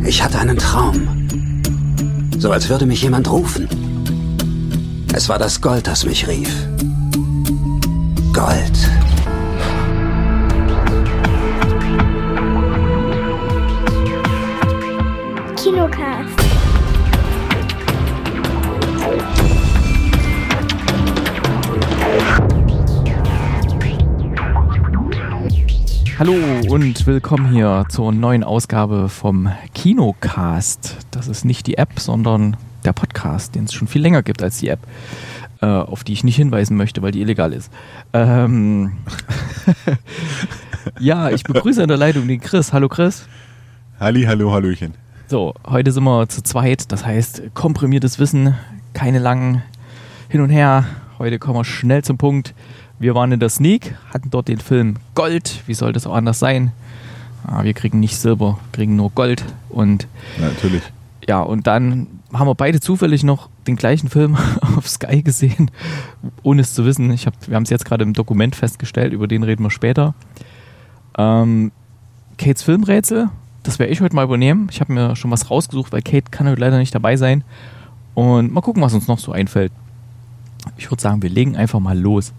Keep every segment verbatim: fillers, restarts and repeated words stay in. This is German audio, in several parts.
Ich hatte einen Traum. So als würde mich jemand rufen. Es war das Gold, das mich rief. Gold. Kinocast. Hallo und willkommen hier zur neuen Ausgabe vom Kinocast. Das ist nicht die App, sondern der Podcast, den es schon viel länger gibt als die App, äh, auf die ich nicht hinweisen möchte, weil die illegal ist. Ähm ja, ich begrüße in der Leitung den Chris. Hallo Chris. Halli, hallo, hallöchen. So, heute sind wir zu zweit, das heißt komprimiertes Wissen, keine langen Hin und Her. Heute kommen wir schnell zum Punkt. Wir waren in der Sneak, hatten dort den Film Gold. Wie soll das auch anders sein? Ah, wir kriegen nicht Silber, kriegen nur Gold. Und ja, natürlich. Ja, und dann haben wir beide zufällig noch den gleichen Film auf Sky gesehen, ohne es zu wissen. Ich hab, wir haben es jetzt gerade im Dokument festgestellt, über den reden wir später. Ähm, Kates Filmrätsel, das werde ich heute mal übernehmen. Ich habe mir schon was rausgesucht, weil Kate kann heute leider nicht dabei sein. Und mal gucken, was uns noch so einfällt. Ich würde sagen, wir legen einfach mal los.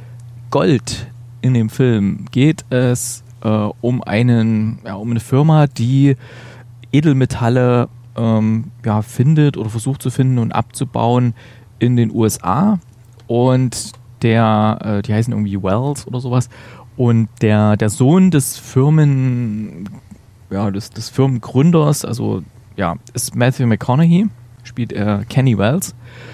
Gold in dem Film geht es äh, um einen, ja, um eine Firma, die Edelmetalle ähm, ja, findet oder versucht zu finden und abzubauen in den U S A. Und der, äh, die heißen irgendwie Wells oder sowas. Und der, der Sohn des Firmen, ja, des, des Firmengründers, also ja, ist Matthew McConaughey, spielt er Kenny Wells.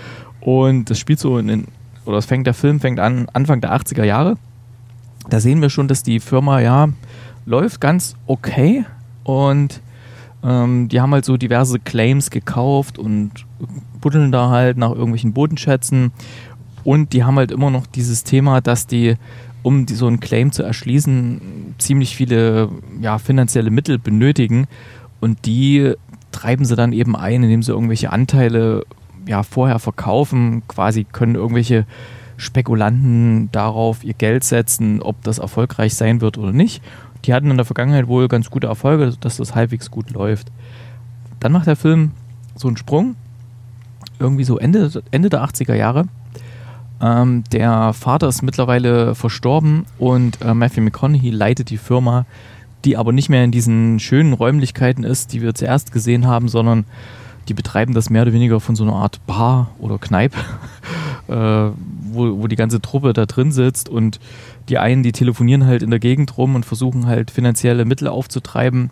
Und das spielt so in den oder es fängt, der Film fängt an Anfang der achtziger Jahre. Da sehen wir schon, dass die Firma, ja, läuft ganz okay und ähm, die haben halt so diverse Claims gekauft und buddeln da halt nach irgendwelchen Bodenschätzen und die haben halt immer noch dieses Thema, dass die, um die, so einen Claim zu erschließen, ziemlich viele, ja, finanzielle Mittel benötigen und die treiben sie dann eben ein, indem sie irgendwelche Anteile ja, vorher verkaufen, quasi können irgendwelche Spekulanten darauf ihr Geld setzen, ob das erfolgreich sein wird oder nicht. Die hatten in der Vergangenheit wohl ganz gute Erfolge, dass das halbwegs gut läuft. Dann macht der Film so einen Sprung, irgendwie so Ende, Ende der achtziger Jahre. Ähm, der Vater ist mittlerweile verstorben und äh, Matthew McConaughey leitet die Firma, die aber nicht mehr in diesen schönen Räumlichkeiten ist, die wir zuerst gesehen haben, sondern die betreiben das mehr oder weniger von so einer Art Bar oder Kneipe, äh, wo, wo die ganze Truppe da drin sitzt und die einen, die telefonieren halt in der Gegend rum und versuchen halt finanzielle Mittel aufzutreiben,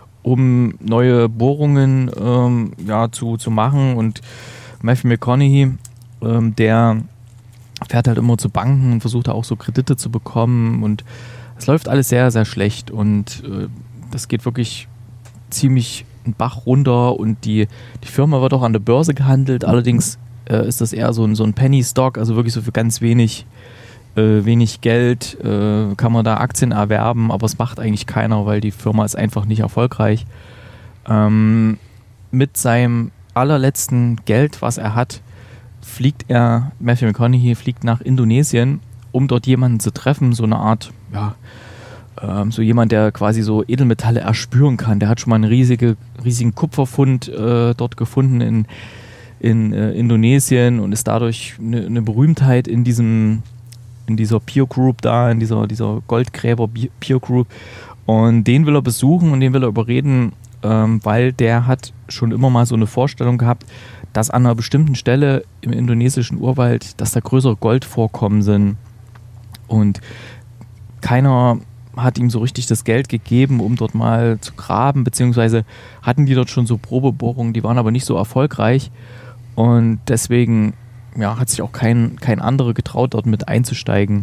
um neue Bohrungen ähm, ja, zu, zu machen. Und Matthew McConaughey, ähm, der fährt halt immer zu Banken und versucht da auch so Kredite zu bekommen und es läuft alles sehr, sehr schlecht und äh, das geht wirklich ziemlich einen Bach runter und die, die Firma wird auch an der Börse gehandelt, allerdings äh, ist das eher so ein, so ein Penny Stock, also wirklich so für ganz wenig, äh, wenig Geld äh, kann man da Aktien erwerben, aber es macht eigentlich keiner, weil die Firma ist einfach nicht erfolgreich. Ähm, mit seinem allerletzten Geld, was er hat, fliegt er, Matthew McConaughey fliegt nach Indonesien, um dort jemanden zu treffen, so eine Art, ja, so jemand, der quasi so Edelmetalle erspüren kann. Der hat schon mal einen riesige, riesigen Kupferfund äh, dort gefunden in, in äh, Indonesien und ist dadurch eine, eine Berühmtheit in diesem, in dieser Peer Group da, in dieser, dieser Goldgräber Peer Group. Und den will er besuchen und den will er überreden, ähm, weil der hat schon immer mal so eine Vorstellung gehabt, dass an einer bestimmten Stelle im indonesischen Urwald, dass da größere Goldvorkommen sind. Und keiner hat ihm so richtig das Geld gegeben, um dort mal zu graben, beziehungsweise hatten die dort schon so Probebohrungen, die waren aber nicht so erfolgreich und deswegen ja, hat sich auch kein, kein anderer getraut, dort mit einzusteigen.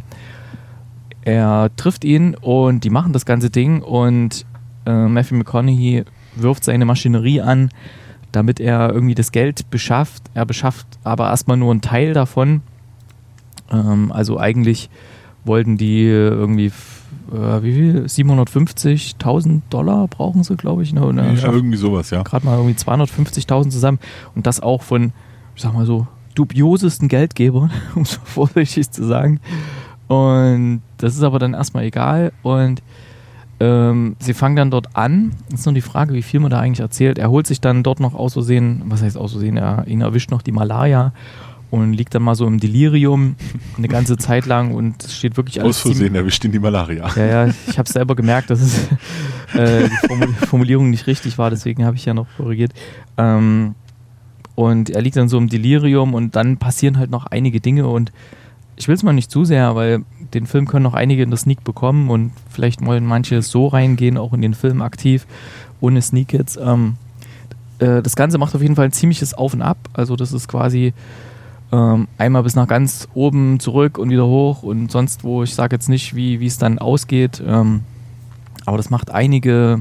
Er trifft ihn und die machen das ganze Ding und äh, Matthew McConaughey wirft seine Maschinerie an, damit er irgendwie das Geld beschafft. Er beschafft aber erstmal nur einen Teil davon. Ähm, also eigentlich wollten die irgendwie äh, wie viel? siebenhundertfünfzigtausend Dollar brauchen sie, glaube ich. Ne? Und ja, irgendwie sowas, ja. Gerade mal irgendwie zweihundertfünfzigtausend zusammen und das auch von, ich sag mal so, dubiosesten Geldgebern, um es vorsichtig zu sagen. Und das ist aber dann erstmal egal und ähm, sie fangen dann dort an. Es ist nur die Frage, wie viel man da eigentlich erzählt. Er holt sich dann dort noch aus Versehen, was heißt aus Versehen, er, ihn erwischt noch die Malaria und liegt dann mal so im Delirium eine ganze Zeit lang und es steht wirklich alles. Aus Versehen erwischt ihn die Malaria. Ja, ja, ich habe selber gemerkt, dass es, äh, die Formul- Formulierung nicht richtig war, deswegen habe ich ja noch korrigiert. Ähm, und er liegt dann so im Delirium und dann passieren halt noch einige Dinge und ich will es mal nicht zu sehr, weil den Film können noch einige in der Sneak bekommen und vielleicht wollen manche so reingehen, auch in den Film aktiv, ohne Sneak jetzt. Ähm, äh, das Ganze macht auf jeden Fall ein ziemliches Auf und Ab. Also das ist quasi ähm, einmal bis nach ganz oben zurück und wieder hoch und sonst wo. Ich sage jetzt nicht, wie wie es dann ausgeht, ähm, aber das macht einige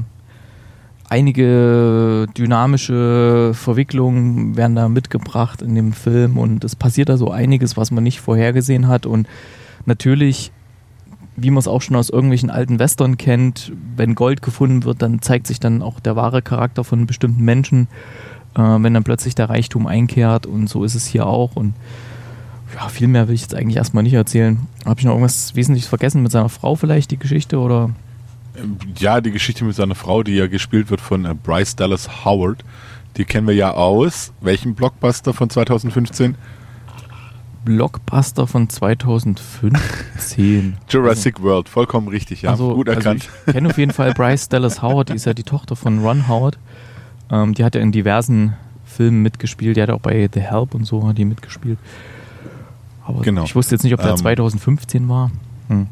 einige dynamische Verwicklungen werden da mitgebracht in dem Film und es passiert da so einiges, was man nicht vorhergesehen hat und natürlich, wie man es auch schon aus irgendwelchen alten Western kennt, wenn Gold gefunden wird, dann zeigt sich dann auch der wahre Charakter von bestimmten Menschen, äh, wenn dann plötzlich der Reichtum einkehrt und so ist es hier auch und ja, viel mehr will ich jetzt eigentlich erstmal nicht erzählen. Habe ich noch irgendwas Wesentliches vergessen mit seiner Frau vielleicht, die Geschichte oder... Ja, die Geschichte mit seiner Frau, die ja gespielt wird von äh, Bryce Dallas Howard, die kennen wir ja aus. Welchen Blockbuster von zwanzig fünfzehn? Blockbuster von zwanzig fünfzehn. Jurassic also, World, vollkommen richtig, ja. Also, gut erkannt. Also ich kenne auf jeden Fall Bryce Dallas Howard, die ist ja die Tochter von Ron Howard. Ähm, die hat ja in diversen Filmen mitgespielt, die hat auch bei The Help und so hat die mitgespielt. Aber genau. Ich wusste jetzt nicht, ob der ähm, zwanzig fünfzehn war. Hm.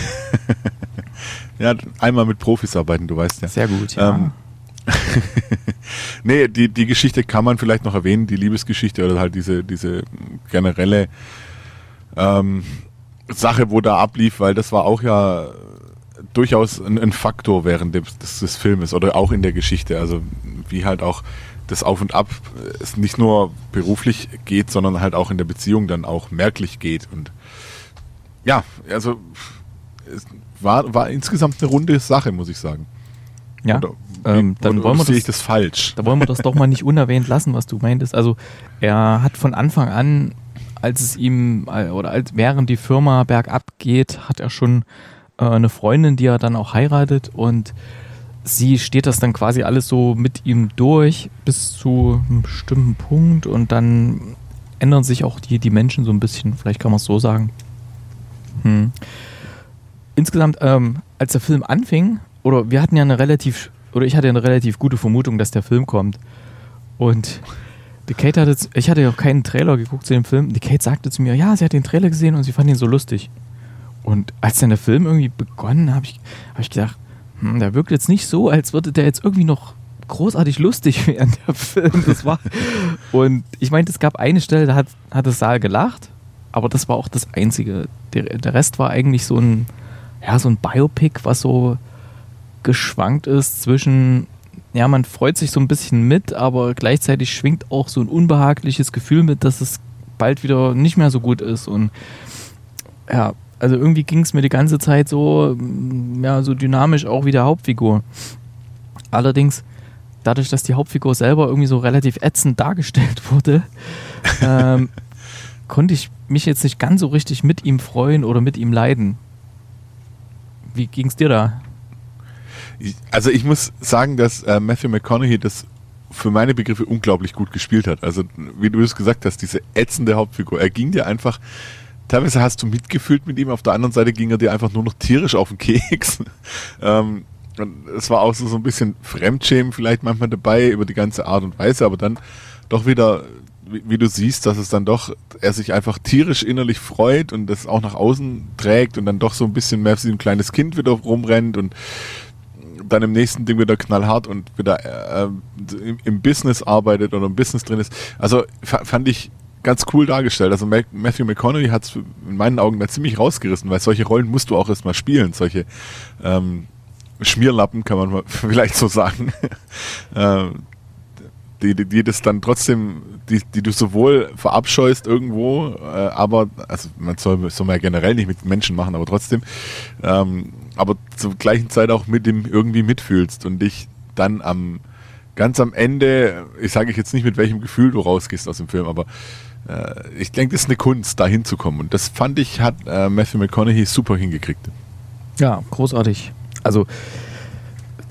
Ja, einmal mit Profis arbeiten, du weißt ja. Sehr gut, ja. Ähm, nee, die, die Geschichte kann man vielleicht noch erwähnen, die Liebesgeschichte oder halt diese, diese generelle ähm, Sache, wo da ablief, weil das war auch ja durchaus ein, ein Faktor während des, des, des Filmes oder auch in der Geschichte. Also wie halt auch das Auf und Ab es nicht nur beruflich geht, sondern halt auch in der Beziehung dann auch merklich geht. Und ja, also es war, war insgesamt eine runde Sache, muss ich sagen. Ja, oder, ähm, dann oder, wollen wir sehe das, ich das falsch. Da wollen wir das doch mal nicht unerwähnt lassen, was du meintest. Also er hat von Anfang an, als es ihm oder als während die Firma bergab geht, hat er schon äh, eine Freundin, die er dann auch heiratet und sie steht das dann quasi alles so mit ihm durch bis zu einem bestimmten Punkt und dann ändern sich auch die, die Menschen so ein bisschen, vielleicht kann man es so sagen. Hm. Insgesamt, ähm, als der Film anfing, oder wir hatten ja eine relativ, oder ich hatte eine relativ gute Vermutung, dass der Film kommt. Und die Kate hatte, ich hatte ja auch keinen Trailer geguckt zu dem Film. Die Kate sagte zu mir, ja, sie hat den Trailer gesehen und sie fand ihn so lustig. Und als dann der Film irgendwie begonnen, habe ich, hab ich gedacht, hm, der wirkt jetzt nicht so, als würde der jetzt irgendwie noch großartig lustig werden, der Film. Das war. Und ich meinte, es gab eine Stelle, da hat, hat das Saal gelacht, aber das war auch das Einzige. Der, der Rest war eigentlich so ein, ja, so ein Biopic, was so geschwankt ist zwischen, ja, man freut sich so ein bisschen mit, aber gleichzeitig schwingt auch so ein unbehagliches Gefühl mit, dass es bald wieder nicht mehr so gut ist. Und ja, also irgendwie ging es mir die ganze Zeit so, ja, so dynamisch auch wie der Hauptfigur. Allerdings, dadurch, dass die Hauptfigur selber irgendwie so relativ ätzend dargestellt wurde, ähm, konnte ich mich jetzt nicht ganz so richtig mit ihm freuen oder mit ihm leiden. Wie ging es dir da? Also ich muss sagen, dass äh, Matthew McConaughey das für meine Begriffe unglaublich gut gespielt hat. Also wie du es gesagt hast, diese ätzende Hauptfigur. Er ging dir einfach, teilweise hast du mitgefühlt mit ihm, auf der anderen Seite ging er dir einfach nur noch tierisch auf den Keks. ähm, und es war auch so, so ein bisschen Fremdschämen vielleicht manchmal dabei über die ganze Art und Weise, aber dann doch wieder, wie, wie du siehst, dass es dann doch, er sich einfach tierisch innerlich freut und das auch nach außen trägt und dann doch so ein bisschen mehr wie ein kleines Kind wieder rumrennt und dann im nächsten Ding wieder knallhart und wieder äh, im, im Business arbeitet oder im Business drin ist. Also f- fand ich ganz cool dargestellt. Also Matthew McConaughey hat es in meinen Augen da ziemlich rausgerissen, weil solche Rollen musst du auch erstmal spielen. Solche ähm, Schmierlappen, kann man mal vielleicht so sagen. äh, die, die, die das dann trotzdem, die, die du sowohl verabscheust irgendwo, äh, aber, also man soll, soll man ja generell nicht mit Menschen machen, aber trotzdem, ähm, aber zur gleichen Zeit auch mit dem irgendwie mitfühlst und dich dann am ganz am Ende, ich sage jetzt nicht mit welchem Gefühl du rausgehst aus dem Film, aber äh, ich denke, das ist eine Kunst, da hinzukommen und das fand ich, hat äh, Matthew McConaughey super hingekriegt. Ja, großartig. Also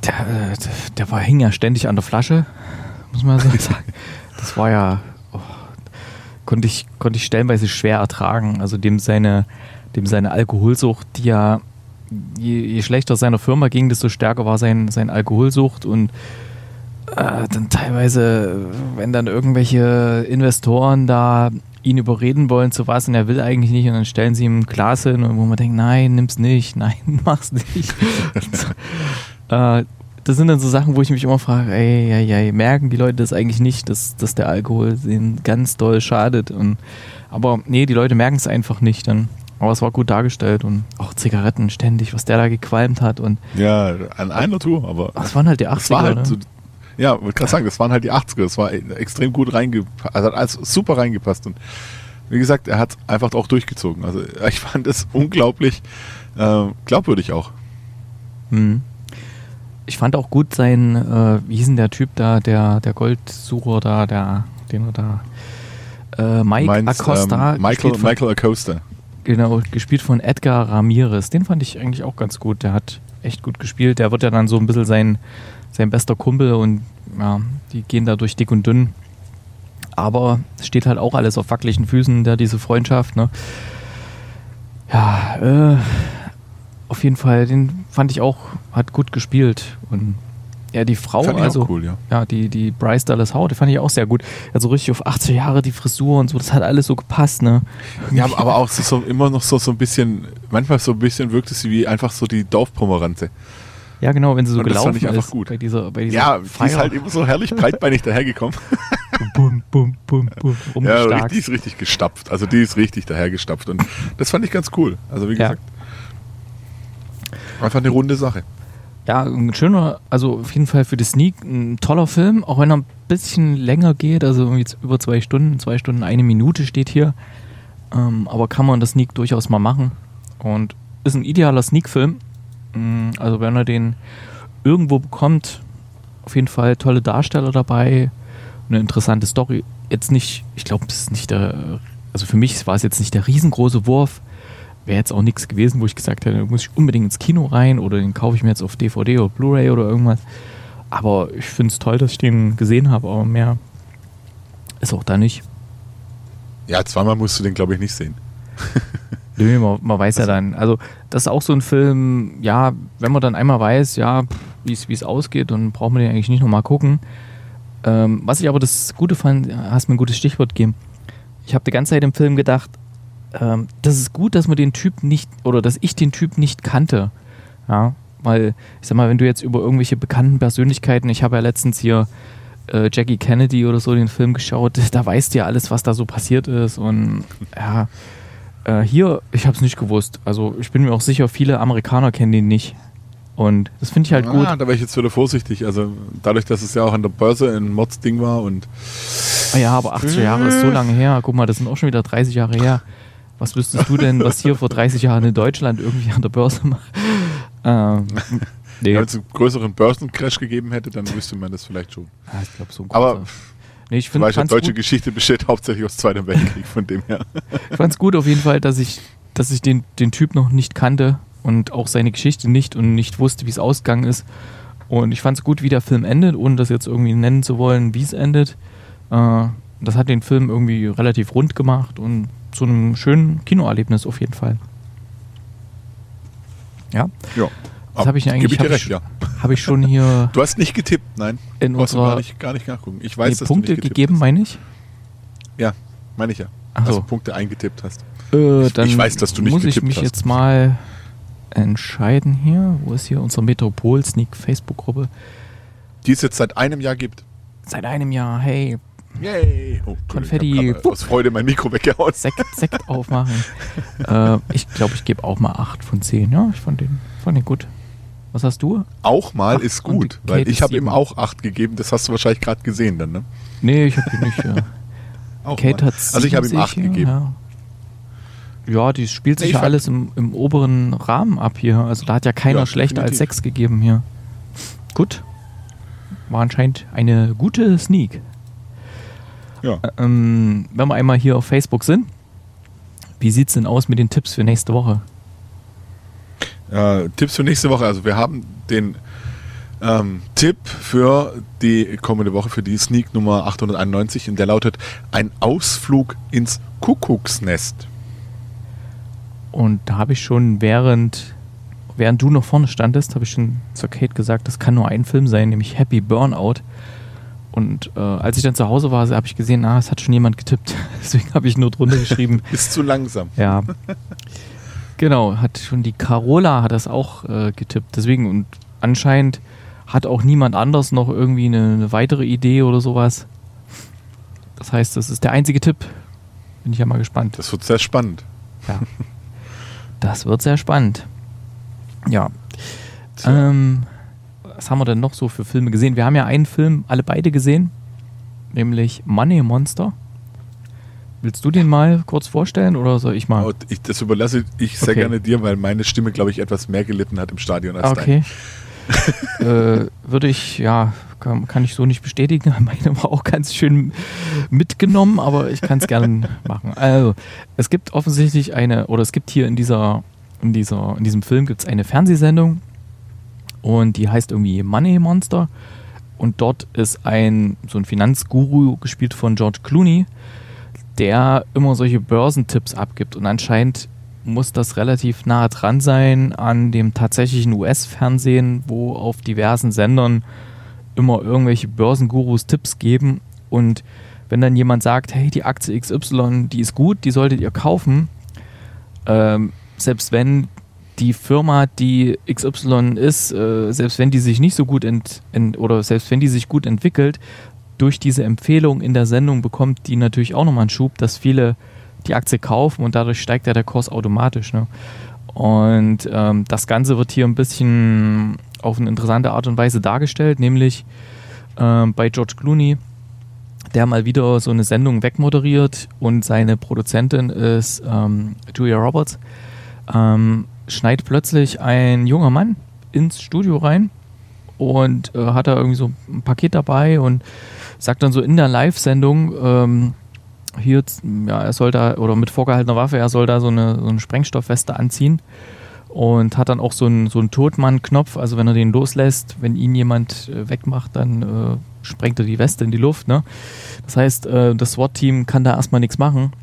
der, der war, hing ja ständig an der Flasche, muss man so sagen. Das war ja, oh, konnte ich, konnte ich stellenweise schwer ertragen. Also dem seine, dem seine Alkoholsucht, die ja, je, je schlechter seiner Firma ging, desto stärker war sein, sein Alkoholsucht und äh, dann teilweise, wenn dann irgendwelche Investoren da ihn überreden wollen zu was und er will eigentlich nicht und dann stellen sie ihm ein Glas hin und wo man denkt, nein, nimm's nicht, nein, mach's nicht. äh, das sind dann so Sachen, wo ich mich immer frage, ey, ey, ey, merken die Leute das eigentlich nicht, dass, dass der Alkohol ihnen ganz doll schadet. Und, aber nee, die Leute merken es einfach nicht. Dann, aber es war gut dargestellt und auch Zigaretten ständig, was der da gequalmt hat. Und ja, an einer Tour, aber das waren halt die achtziger. War halt ne? so, ja, wollte gerade sagen, das waren halt die achtziger. Das war extrem gut reingepasst, also hat alles super reingepasst. Und wie gesagt, er hat einfach auch durchgezogen. Also ich fand das unglaublich äh, glaubwürdig auch. Mhm. Ich fand auch gut sein, äh, wie hieß denn der Typ da, der, der Goldsucher da, der, den er da, äh, Mike Meinst, Acosta. Ähm, Michael, von, Michael Acosta. Genau, gespielt von Edgar Ramirez. Den fand ich eigentlich auch ganz gut. Der hat echt gut gespielt. Der wird ja dann so ein bisschen sein, sein bester Kumpel und ja, die gehen da durch dick und dünn. Aber es steht halt auch alles auf wackeligen Füßen, da diese Freundschaft, ne? Ja, äh, auf jeden Fall, den fand ich auch, hat gut gespielt. Und ja, die Frau, fand ich also auch cool, ja. ja, die, die Bryce Dallas Howard, die fand ich auch sehr gut. Also richtig auf achtzig Jahre, die Frisur und so, das hat alles so gepasst, ne? Ja, aber auch so, so immer noch so, so ein bisschen, manchmal so ein bisschen wirkt es wie einfach so die Dorfpomeranze. Ja, genau, wenn sie so und das gelaufen fand ich einfach ist gut. bei dieser, bei dieser Ja, Feier. die ist halt immer so herrlich breitbeinig dahergekommen. bum, bum, bum, bum, Ja, die ist richtig gestapft. Also die ist richtig dahergestapft. Und das fand ich ganz cool. Also wie Ja. gesagt, einfach eine runde Sache. Ja, ein schöner, also auf jeden Fall für die Sneak ein toller Film, auch wenn er ein bisschen länger geht, also irgendwie jetzt über zwei Stunden, zwei Stunden, eine Minute steht hier. Ähm, aber kann man das Sneak durchaus mal machen. Und ist ein idealer Sneak-Film. Also wenn er den irgendwo bekommt, auf jeden Fall tolle Darsteller dabei, eine interessante Story. Jetzt nicht, ich glaube, es ist nicht der, also für mich war es jetzt nicht der riesengroße Wurf. Wäre jetzt auch nichts gewesen, wo ich gesagt hätte, da muss ich unbedingt ins Kino rein oder den kaufe ich mir jetzt auf D V D oder Blu-ray oder irgendwas. Aber ich finde es toll, dass ich den gesehen habe, aber mehr ist auch da nicht. Ja, zweimal musst du den, glaube ich, nicht sehen. Nö, man, man weiß ja dann, also das ist auch so ein Film, ja, wenn man dann einmal weiß, ja, wie es ausgeht, dann braucht man den eigentlich nicht nochmal gucken. Ähm, was ich aber das Gute fand, hast mir ein gutes Stichwort gegeben. Ich habe die ganze Zeit im Film gedacht, ähm, das ist gut, dass man den Typ nicht, oder dass ich den Typ nicht kannte. Ja, weil, ich sag mal, wenn du jetzt über irgendwelche bekannten Persönlichkeiten, ich habe ja letztens hier äh, Jackie Kennedy oder so den Film geschaut, da weißt du ja alles, was da so passiert ist und ja, Äh, hier, ich habe es nicht gewusst. Also ich bin mir auch sicher, viele Amerikaner kennen den nicht. Und das finde ich halt ah, gut. Da wäre ich jetzt wieder vorsichtig. Also dadurch, dass es ja auch an der Börse ein Mods-Ding war und Ah ja, aber achtzig Jahre ist so lange her. Guck mal, das sind auch schon wieder dreißig Jahre her. Was wüsstest du denn, was hier vor dreißig Jahren in Deutschland irgendwie an der Börse macht? Ähm, nee. Wenn es einen größeren Börsencrash gegeben hätte, dann wüsste man das vielleicht schon. Ja, ich glaube so ein Aber großer. Nee, ich du finde weißt ja, es deutsche gut. Geschichte besteht hauptsächlich aus Zweiten Weltkrieg, von dem her. Ich fand's gut auf jeden Fall, dass ich, dass ich den, den Typ noch nicht kannte und auch seine Geschichte nicht und nicht wusste, wie es ausgegangen ist. Und ich fand's gut, wie der Film endet, ohne das jetzt irgendwie nennen zu wollen, wie es endet. Äh, das hat den Film irgendwie relativ rund gemacht und zu einem schönen Kinoerlebnis auf jeden Fall. Ja. Ja. Das habe ich eigentlich Gebe ich dir hab recht, ich, ja. Habe ich schon hier Du hast nicht getippt, nein. in Du hast unserer gar nicht, gar nicht nachgucken. Ich weiß, nee, dass Punkte du nicht getippt gegeben, hast. meine ich. Ja, meine ich ja. Ach Dass so. du Punkte eingetippt hast. Äh, Ich- dann ich weiß, dass du nicht muss ich getippt mich hast. jetzt mal entscheiden hier. Wo ist hier unsere Metropol-Sneak Facebook-Gruppe? Die es jetzt seit einem Jahr gibt. Seit einem Jahr, hey, Yay! Oh, Konfetti. Ich hab grad aus Freude mein Mikro weggehauen. Sekt, Sekt aufmachen. äh, ich glaube, ich gebe auch mal acht von zehn. Ja, ich fand den, fand den gut. Was hast du? Auch mal Acht ist und gut, die weil Kate ich ist habe ihm sieben. auch acht gegeben. Das hast du wahrscheinlich gerade gesehen dann, ne? Nee, ich habe den nicht. Ja. Auch Kate mal. hat Also ich habe ihm sieben, acht sehe ich hier, gegeben. Ja. ja, die spielt Nee, sich ich ja fand- alles im, im oberen Rahmen ab hier. Also da hat ja keiner Ja, schlechter als definitiv. sechs gegeben hier. Gut. War anscheinend eine gute Sneak. Ja. Ähm, wenn wir einmal hier auf Facebook sind, wie sieht es denn aus mit den Tipps für nächste Woche? Äh, Tipps für nächste Woche. Also wir haben den Ähm, Tipp für die kommende Woche, für die Sneak Nummer achthunderteinundneunzig, und der lautet: Ein Ausflug ins Kuckucksnest. Und da habe ich schon, während, während du noch vorne standest, habe ich schon zur Kate gesagt, das kann nur ein Film sein, nämlich Happy Burnout. Und äh, als ich dann zu Hause war, habe ich gesehen, ah, es hat schon jemand getippt. Deswegen habe ich nur drunter geschrieben. Ist zu langsam. Ja. Genau, hat schon die Carola hat das auch äh, getippt. Deswegen, und anscheinend hat auch niemand anders noch irgendwie eine, eine weitere Idee oder sowas. Das heißt, das ist der einzige Tipp. Bin ich ja mal gespannt. Das wird sehr spannend. Ja. Das wird sehr spannend. Ja. Ähm, was haben wir denn noch so für Filme gesehen? Wir haben ja einen Film, alle beide gesehen, nämlich Money Monster. Willst du den mal kurz vorstellen oder soll ich mal? Oh, ich, das überlasse ich sehr Okay. gerne dir, weil meine Stimme, glaube ich, etwas mehr gelitten hat im Stadion als Okay. äh, würde ich, ja, kann, kann ich so nicht bestätigen. Meine war auch ganz schön mitgenommen, aber ich kann es gerne machen. Also, es gibt offensichtlich eine, oder es gibt hier in dieser, in dieser, in diesem Film gibt es eine Fernsehsendung und die heißt irgendwie Money Monster und dort ist ein, so ein Finanzguru, gespielt von George Clooney, der immer solche Börsentipps abgibt und anscheinend muss das relativ nah dran sein an dem tatsächlichen U S-Fernsehen, wo auf diversen Sendern immer irgendwelche Börsengurus Tipps geben und wenn dann jemand sagt, hey, die Aktie X Y, die ist gut, die solltet ihr kaufen, ähm, selbst wenn die Firma, die X Y ist, äh, selbst wenn die sich nicht so gut ent, ent, oder selbst wenn die sich gut entwickelt, durch diese Empfehlung in der Sendung bekommt die natürlich auch nochmal einen Schub, dass viele die Aktie kaufen und dadurch steigt ja der Kurs automatisch. Ne? Und ähm, das Ganze wird hier ein bisschen auf eine interessante Art und Weise dargestellt, nämlich ähm, bei George Clooney, der mal wieder so eine Sendung wegmoderiert und seine Produzentin ist ähm, Julia Roberts, ähm, schneit plötzlich ein junger Mann ins Studio rein und äh, hat da irgendwie so ein Paket dabei und sagt dann so in der Live-Sendung, ähm, hier, ja, er soll da, oder mit vorgehaltener Waffe, er soll da so eine, so eine Sprengstoffweste anziehen und hat dann auch so einen, so einen Totmann-Knopf, also wenn er den loslässt, wenn ihn jemand äh, wegmacht, dann äh, sprengt er die Weste in die Luft, ne? Das heißt, äh, das SWAT-Team kann da erstmal nichts machen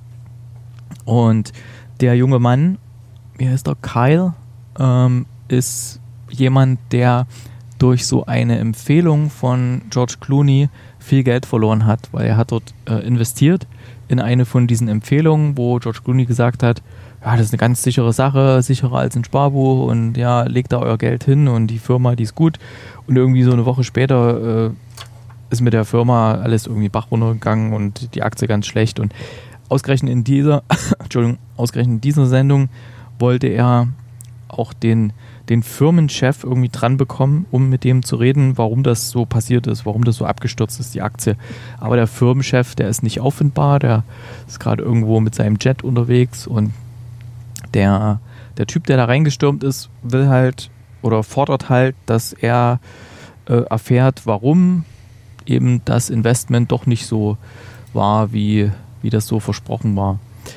und der junge Mann, wie heißt er, Kyle, ähm, ist jemand, der durch so eine Empfehlung von George Clooney viel Geld verloren hat, weil er hat dort äh, investiert in eine von diesen Empfehlungen, wo George Clooney gesagt hat, ja, das ist eine ganz sichere Sache, sicherer als ein Sparbuch und ja, legt da euer Geld hin und die Firma, die ist gut. Und irgendwie so eine Woche später äh, ist mit der Firma alles irgendwie Bach runtergegangen und die Aktie ganz schlecht. Und ausgerechnet in dieser, Entschuldigung, ausgerechnet in dieser Sendung wollte er auch den, den Firmenchef irgendwie dran bekommen, um mit dem zu reden, warum das so passiert ist, warum das so abgestürzt ist, die Aktie. Aber der Firmenchef, der ist nicht auffindbar, der ist gerade irgendwo mit seinem Jet unterwegs und der, der Typ, der da reingestürmt ist, will halt oder fordert halt, dass er äh, erfährt, warum eben das Investment doch nicht so war, wie, wie das so versprochen war.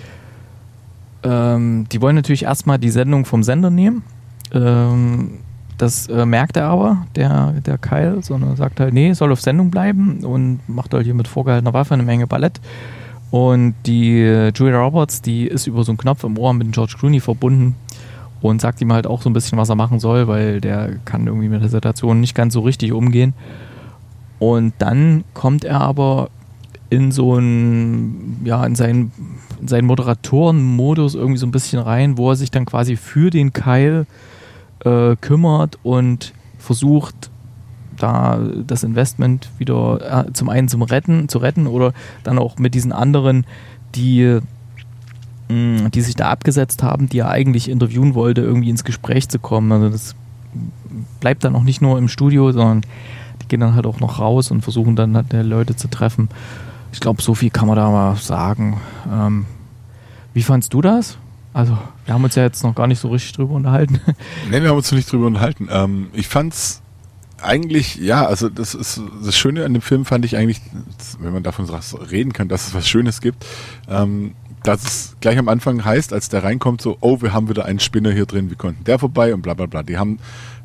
Ähm, die wollen natürlich erstmal die Sendung vom Sender nehmen. Ähm, das äh, merkt er aber, der, der Kyle, sondern sagt halt, nee, soll auf Sendung bleiben und macht halt hier mit vorgehaltener Waffe eine Menge Ballett. Und die äh, Julia Roberts, die ist über so einen Knopf im Ohr mit George Clooney verbunden und sagt ihm halt auch so ein bisschen, was er machen soll, weil der kann irgendwie mit der Situation nicht ganz so richtig umgehen. Und dann kommt er aber in so einen, ja, in seinen, in seinen Moderatoren-Modus irgendwie so ein bisschen rein, wo er sich dann quasi für den Kyle äh, kümmert und versucht, da das Investment wieder äh, zum einen zum Retten, zu retten oder dann auch mit diesen anderen, die, mh, die sich da abgesetzt haben, die er eigentlich interviewen wollte, irgendwie ins Gespräch zu kommen. Also das bleibt dann auch nicht nur im Studio, sondern die gehen dann halt auch noch raus und versuchen dann halt Leute zu treffen. Ich glaube, so viel kann man da mal sagen. Ähm, wie fandst du das? Also, wir haben uns ja jetzt noch gar nicht so richtig drüber unterhalten. Nee, wir haben uns noch nicht drüber unterhalten. Ähm, ich fand's eigentlich, ja, also das ist das Schöne an dem Film fand ich eigentlich, wenn man davon reden kann, dass es was Schönes gibt, ähm, dass es gleich am Anfang heißt, als der reinkommt, so, oh, wir haben wieder einen Spinner hier drin, wie konnten der vorbei und bla bla bla. Die haben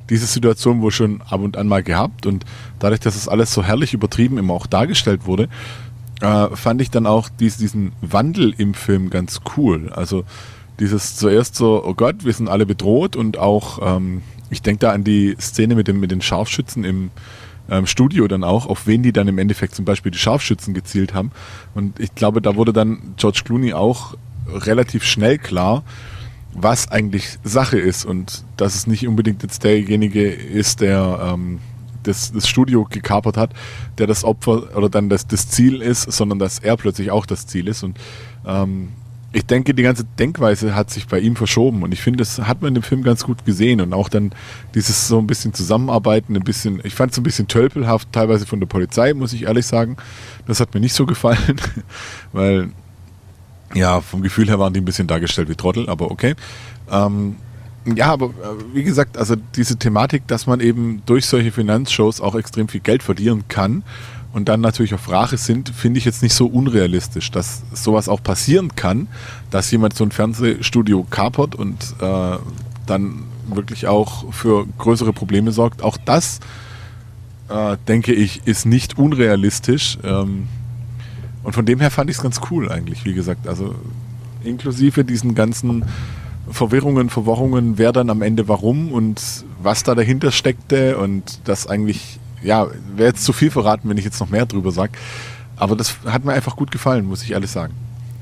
diese Situation wohl schon ab und an mal gehabt und dadurch, dass es alles so herrlich übertrieben immer auch dargestellt wurde, äh, fand ich dann auch dies, diesen Wandel im Film ganz cool. Also dieses zuerst so, oh Gott, wir sind alle bedroht und auch, ähm, ich denke da an die Szene mit, dem, mit den Scharfschützen im ähm, Studio dann auch, auf wen die dann im Endeffekt zum Beispiel die Scharfschützen gezielt haben. Und ich glaube, da wurde dann George Clooney auch relativ schnell klar, was eigentlich Sache ist und dass es nicht unbedingt jetzt derjenige ist, der ähm, das, das Studio gekapert hat, der das Opfer oder dann das, das Ziel ist, sondern dass er plötzlich auch das Ziel ist. Und ähm, ich denke, die ganze Denkweise hat sich bei ihm verschoben und ich finde, das hat man in dem Film ganz gut gesehen und auch dann dieses so ein bisschen Zusammenarbeiten, ein bisschen, ich fand es ein bisschen tölpelhaft, teilweise von der Polizei, muss ich ehrlich sagen. Das hat mir nicht so gefallen, weil ja, vom Gefühl her waren die ein bisschen dargestellt wie Trottel, aber okay. Ähm, ja, aber äh, wie gesagt, also diese Thematik, dass man eben durch solche Finanzshows auch extrem viel Geld verlieren kann und dann natürlich auf Rache sind, finde ich jetzt nicht so unrealistisch, dass sowas auch passieren kann, dass jemand so ein Fernsehstudio kapert und äh, dann wirklich auch für größere Probleme sorgt. Auch das, äh, denke ich, ist nicht unrealistisch. Ähm, Und von dem her fand ich es ganz cool eigentlich, wie gesagt. Also inklusive diesen ganzen Verwirrungen, Verworrungen, wer dann am Ende warum und was da dahinter steckte und das eigentlich, ja, wäre jetzt zu viel verraten, wenn ich jetzt noch mehr drüber sage. Aber das hat mir einfach gut gefallen, muss ich alles sagen.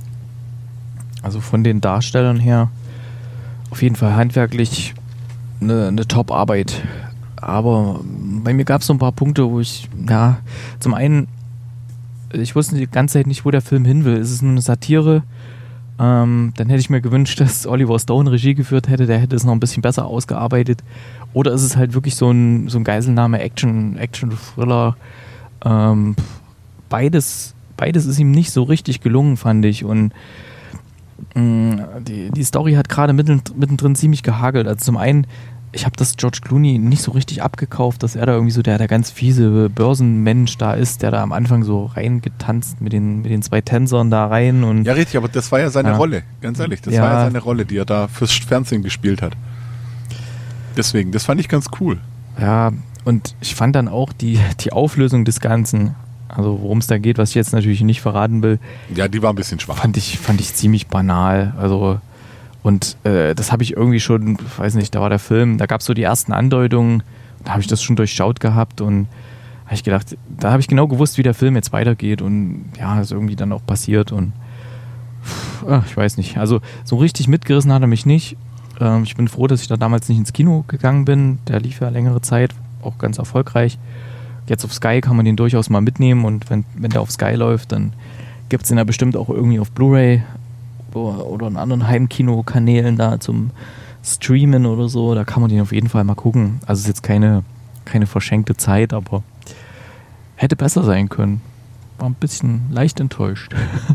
Also von den Darstellern her auf jeden Fall handwerklich eine, eine Top-Arbeit. Aber bei mir gab es so ein paar Punkte, wo ich, ja, zum einen ich wusste die ganze Zeit nicht, wo der Film hin will. Ist es nur eine Satire? Ähm, dann hätte ich mir gewünscht, dass Oliver Stone Regie geführt hätte. Der hätte es noch ein bisschen besser ausgearbeitet. Oder ist es halt wirklich so ein, so ein Geiselnahme, Action, Action-Thriller? Ähm, beides, beides ist ihm nicht so richtig gelungen, fand ich. Und mh, die, die Story hat gerade mitten, mittendrin ziemlich gehagelt. Also zum einen, ich habe das George Clooney nicht so richtig abgekauft, dass er da irgendwie so der, der ganz fiese Börsenmensch da ist, der da am Anfang so reingetanzt mit den, mit den zwei Tänzern da rein. Und ja, richtig, aber das war ja seine ja. Rolle, ganz ehrlich. Das ja. war ja seine Rolle, die er da fürs Fernsehen gespielt hat. Deswegen, das fand ich ganz cool. Ja, und ich fand dann auch die, die Auflösung des Ganzen, also worum es da geht, was ich jetzt natürlich nicht verraten will. Ja, die war ein bisschen schwach. Fand ich, fand ich ziemlich banal. Also Und äh, das habe ich irgendwie schon, weiß nicht, da war der Film, da gab es so die ersten Andeutungen, da habe ich das schon durchschaut gehabt und habe ich gedacht, da habe ich genau gewusst, wie der Film jetzt weitergeht und ja, das ist irgendwie dann auch passiert und pff, ach, ich weiß nicht, also so richtig mitgerissen hat er mich nicht. Ähm, ich bin froh, dass ich da damals nicht ins Kino gegangen bin, der lief ja längere Zeit, auch ganz erfolgreich. Jetzt auf Sky kann man den durchaus mal mitnehmen und wenn, wenn der auf Sky läuft, dann gibt es den ja bestimmt auch irgendwie auf Blu-ray oder in anderen Heimkino-Kanälen da zum Streamen oder so, da kann man den auf jeden Fall mal gucken. Also es ist jetzt keine, keine verschenkte Zeit, aber hätte besser sein können. War ein bisschen leicht enttäuscht.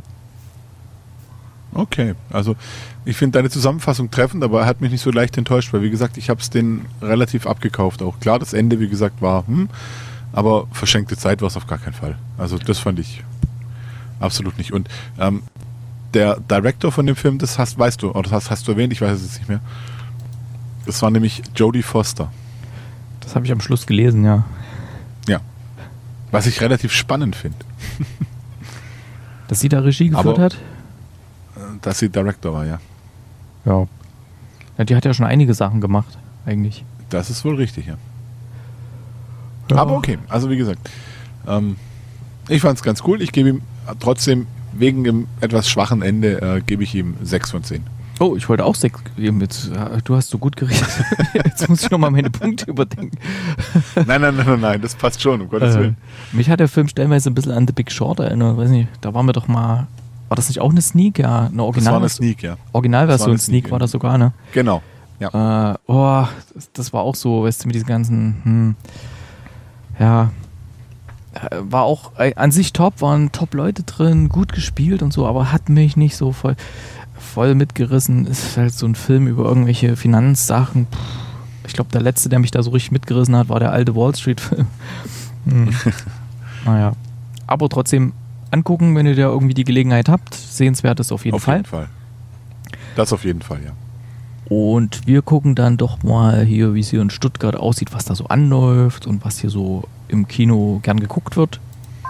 Okay, also ich finde deine Zusammenfassung treffend, aber er hat mich nicht so leicht enttäuscht, weil wie gesagt, ich habe es den relativ abgekauft auch. Klar, das Ende, wie gesagt, war, hm, aber verschenkte Zeit war es auf gar keinen Fall. Also das fand ich absolut nicht. Und ähm, der Director von dem Film, das hast, weißt du, oder das hast, hast du erwähnt, ich weiß es jetzt nicht mehr. Das war nämlich Jodie Foster. Das habe ich am Schluss gelesen, ja. Ja. Was ich relativ spannend finde. Dass sie da Regie geführt Aber, hat? Dass sie Director war, ja. Ja. Ja. Die hat ja schon einige Sachen gemacht, eigentlich. Das ist wohl richtig, ja. ja. Aber okay, also wie gesagt, ähm, ich fand es ganz cool. Ich gebe ihm trotzdem wegen dem etwas schwachen Ende äh, gebe ich ihm sechs von zehn. Oh, ich wollte auch sechs geben. Jetzt, du hast so gut geredet. Jetzt muss ich nochmal meine Punkte überdenken. Nein, nein, nein, nein, nein, das passt schon, um Gottes Willen. Äh, mich hat der Film stellenweise ein bisschen an The Big Short erinnert. Weiß nicht, da waren wir doch mal. War das nicht auch eine Sneak? Ja, eine Original. Das war eine Sneak, ja. Originalversion das war Sneak, Sneak war das sogar, ne? Genau. Ja. Äh, oh, das, das war auch so, weißt du, mit diesen ganzen. Hm, ja. War auch äh, an sich top, waren top Leute drin, gut gespielt und so, aber hat mich nicht so voll, voll mitgerissen. Ist halt so ein Film über irgendwelche Finanzsachen. Puh. Ich glaube, der letzte, der mich da so richtig mitgerissen hat, war der alte Wall Street-Film. Hm. Naja. Aber trotzdem angucken, wenn ihr da irgendwie die Gelegenheit habt. Sehenswert ist auf jeden auf Fall. Auf jeden Fall. Das auf jeden Fall, ja. Und wir gucken dann doch mal hier, wie es hier in Stuttgart aussieht, was da so anläuft und was hier so im Kino gern geguckt wird.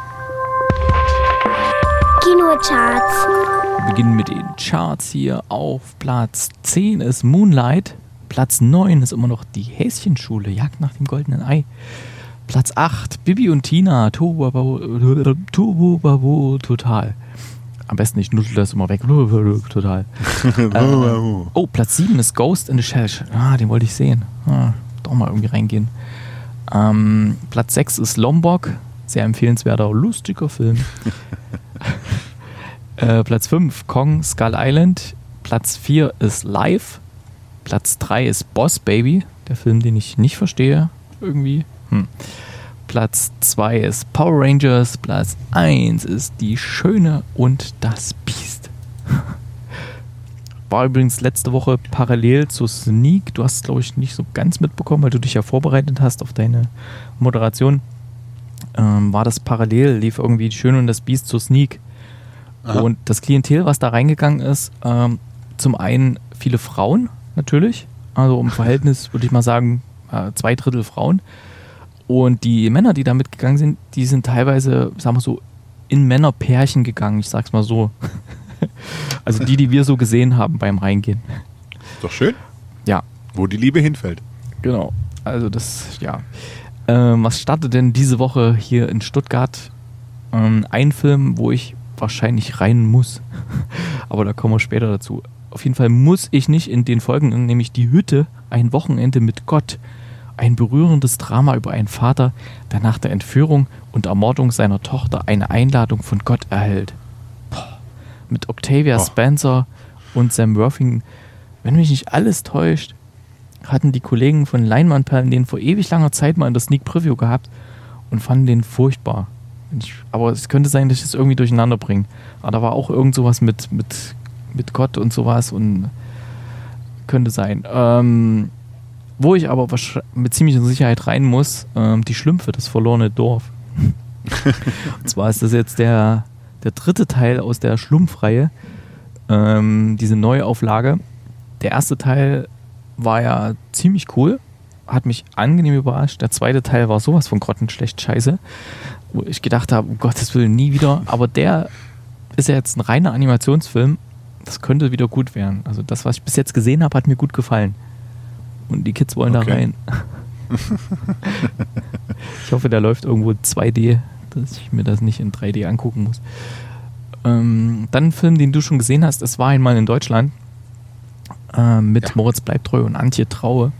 Kinocharts. Wir beginnen mit den Charts hier. Auf Platz zehn ist Moonlight. Platz neun ist immer noch die Häschenschule, Jagd nach dem goldenen Ei. Platz acht, Bibi und Tina, Turbo Babo, Turbo Babo, total. Am besten ich nutze das immer weg. Total. äh, oh, Platz sieben ist Ghost in the Shell. Ah, den wollte ich sehen. Ah, doch mal irgendwie reingehen. Ähm, Platz sechs ist Lombok. Sehr empfehlenswerter, lustiger Film. äh, Platz fünf, Kong, Skull Island. Platz vier ist Live. Platz drei ist Boss Baby. Der Film, den ich nicht verstehe. Irgendwie. Hm. Platz zwei ist Power Rangers, Platz eins ist Die Schöne und das Biest. War übrigens letzte Woche parallel zu Sneak. Du hast es, glaube ich, nicht so ganz mitbekommen, weil du dich ja vorbereitet hast auf deine Moderation. Ähm, war das parallel, lief irgendwie Die Schöne und das Biest zu Sneak. Aha. Und das Klientel, was da reingegangen ist, ähm, zum einen viele Frauen natürlich, also im Verhältnis würde ich mal sagen, äh, zwei Drittel Frauen. Und die Männer, die da mitgegangen sind, die sind teilweise, sagen wir so, in Männerpärchen gegangen, ich sag's mal so. Also die, die wir so gesehen haben beim Reingehen. Ist doch schön. Ja. Wo die Liebe hinfällt. Genau. Also das, ja. Ähm, was startet denn diese Woche hier in Stuttgart? Ähm, ein Film, wo ich wahrscheinlich rein muss. Aber da kommen wir später dazu. Auf jeden Fall muss ich nicht in den folgenden, nämlich Die Hütte, ein Wochenende mit Gott. Ein berührendes Drama über einen Vater, der nach der Entführung und Ermordung seiner Tochter eine Einladung von Gott erhält. Boah. Mit Octavia oh. Spencer und Sam Worthington. Wenn mich nicht alles täuscht, hatten die Kollegen von Leinwandperlen den vor ewig langer Zeit mal in der Sneak Preview gehabt und fanden den furchtbar. Ich, aber es könnte sein, dass ich das irgendwie durcheinander bringe. Aber da war auch irgend sowas mit, mit, mit Gott und sowas und könnte sein. Ähm... Wo ich aber mit ziemlicher Sicherheit rein muss, ähm, Die Schlümpfe, das verlorene Dorf. Und zwar ist das jetzt der, der dritte Teil aus der Schlumpfreihe, ähm, diese Neuauflage. Der erste Teil war ja ziemlich cool, hat mich angenehm überrascht. Der zweite Teil war sowas von grottenschlecht scheiße, wo ich gedacht habe, um Gottes Willen, nie wieder. Aber der ist ja jetzt ein reiner Animationsfilm, das könnte wieder gut werden. Also das, was ich bis jetzt gesehen habe, hat mir gut gefallen. Und die Kids wollen okay. da rein. Ich hoffe, der läuft irgendwo zwei D, dass ich mir das nicht in drei D angucken muss. Ähm, dann ein Film, den du schon gesehen hast, Es war einmal in Deutschland. Äh, mit ja. Moritz Bleibtreu und Antje Traue.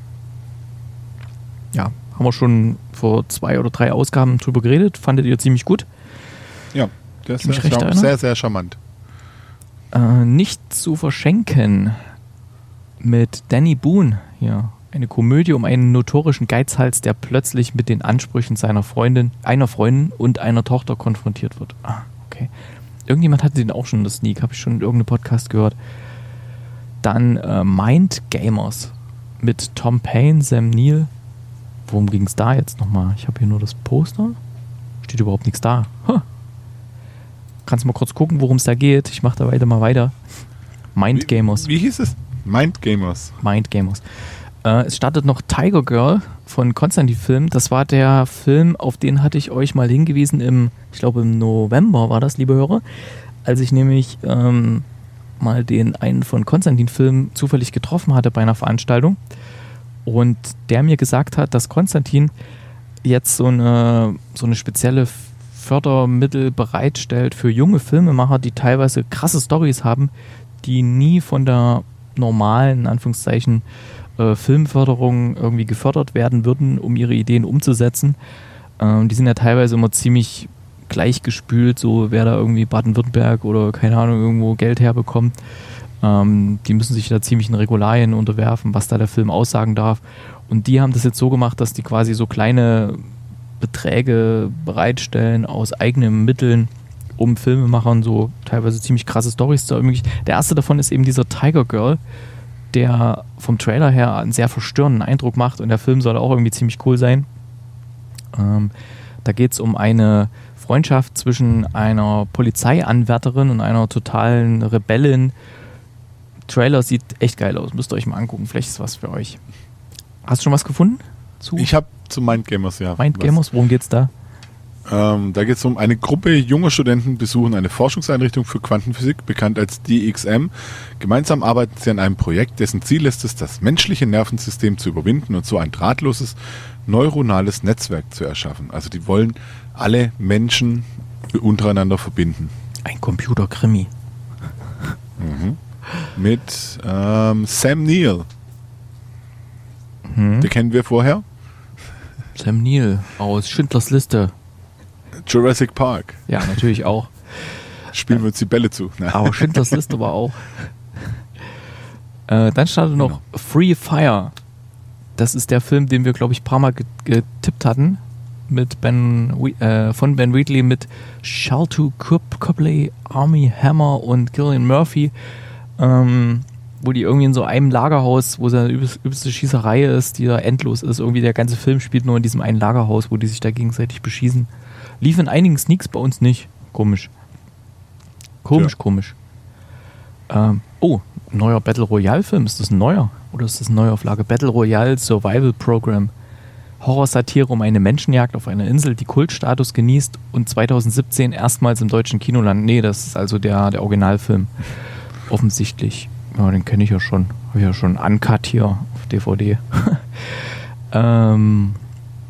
Ja, haben wir schon vor zwei oder drei Ausgaben drüber geredet. Fandet ihr ziemlich gut? Ja, der ist sehr, sehr, sehr, sehr charmant. Äh, nicht zu verschenken mit Danny Boone hier. Eine Komödie um einen notorischen Geizhals, der plötzlich mit den Ansprüchen seiner Freundin, einer Freundin und einer Tochter konfrontiert wird. Ah, okay. Irgendjemand hatte den auch schon in der Sneak, habe ich schon in irgendeinem Podcast gehört. Dann äh, Mind Gamers mit Tom Payne, Sam Neill. Worum ging es da jetzt nochmal? Ich habe hier nur das Poster. Steht überhaupt nichts da. Huh. Kannst du mal kurz gucken, worum es da geht? Ich mache da weiter mal weiter. Mind Gamers. Wie, wie hieß es? Mind Gamers. Mind Gamers. Äh, es startet noch Tiger Girl von Konstantin Film. Das war der Film, auf den hatte ich euch mal hingewiesen im, ich glaube im November war das, liebe Hörer, als ich nämlich ähm, mal den einen von Konstantin Film zufällig getroffen hatte bei einer Veranstaltung und der mir gesagt hat, dass Konstantin jetzt so eine, so eine spezielle Fördermittel bereitstellt für junge Filmemacher, die teilweise krasse Storys haben, die nie von der normalen, in Anführungszeichen, äh, Filmförderung irgendwie gefördert werden würden, um ihre Ideen umzusetzen. Ähm, die sind ja teilweise immer ziemlich gleichgespült, so wer da irgendwie Baden-Württemberg oder keine Ahnung irgendwo Geld herbekommt. Ähm, die müssen sich da ziemlich in Regularien unterwerfen, was da der Film aussagen darf. Und die haben das jetzt so gemacht, dass die quasi so kleine Beträge bereitstellen aus eigenen Mitteln, um Filmemachern so teilweise ziemlich krasse Storys zu ermöglichen. Der erste davon ist eben dieser Tiger Girl, der vom Trailer her einen sehr verstörenden Eindruck macht und der Film soll auch irgendwie ziemlich cool sein. Ähm, da geht es um eine Freundschaft zwischen einer Polizeianwärterin und einer totalen Rebellin, Trailer sieht echt geil aus. Müsst ihr euch mal angucken. Vielleicht ist was für euch. Hast du schon was gefunden? Zu Ich habe zu Mindgamers, ja. Mindgamers, worum geht's da? Ähm, da geht es um eine Gruppe junger Studenten besuchen eine Forschungseinrichtung für Quantenphysik, bekannt als D X M. Gemeinsam arbeiten sie an einem Projekt, dessen Ziel ist es, das menschliche Nervensystem zu überwinden und so ein drahtloses neuronales Netzwerk zu erschaffen. Also die wollen alle Menschen untereinander verbinden. Ein Computerkrimi. Mhm. Mit ähm, Sam Neill. Hm. Den kennen wir vorher. Sam Neill aus Schindlers Liste. Jurassic Park. Ja, natürlich auch. Spielen wir uns die Bälle zu. Na. Aber Schindlers Liste war auch. Äh, dann startet noch Genau. Free Fire. Das ist der Film, den wir, glaube ich, ein paar Mal getippt hatten. Mit Ben, äh, von Ben Wheatley mit Shalto Copley, Armie Hammer und Cillian Murphy. Ähm, wo die irgendwie in so einem Lagerhaus, wo so eine übelste, übelste Schießerei ist, die da endlos ist. Irgendwie der ganze Film spielt nur in diesem einen Lagerhaus, wo die sich da gegenseitig beschießen. Lief in einigen Sneaks, bei uns nicht. Komisch. Komisch, Ja. komisch. Ähm, oh, neuer Battle Royale Film. Ist das ein neuer? Oder ist das eine Neuauflage? Battle Royale Survival Program. Horrorsatire um eine Menschenjagd auf einer Insel, die Kultstatus genießt und zwanzig siebzehn erstmals im deutschen Kinoland. Nee, das ist also der, der Originalfilm. Offensichtlich. Ja, den kenne ich ja schon. Habe ich ja schon uncut hier auf D V D. ähm,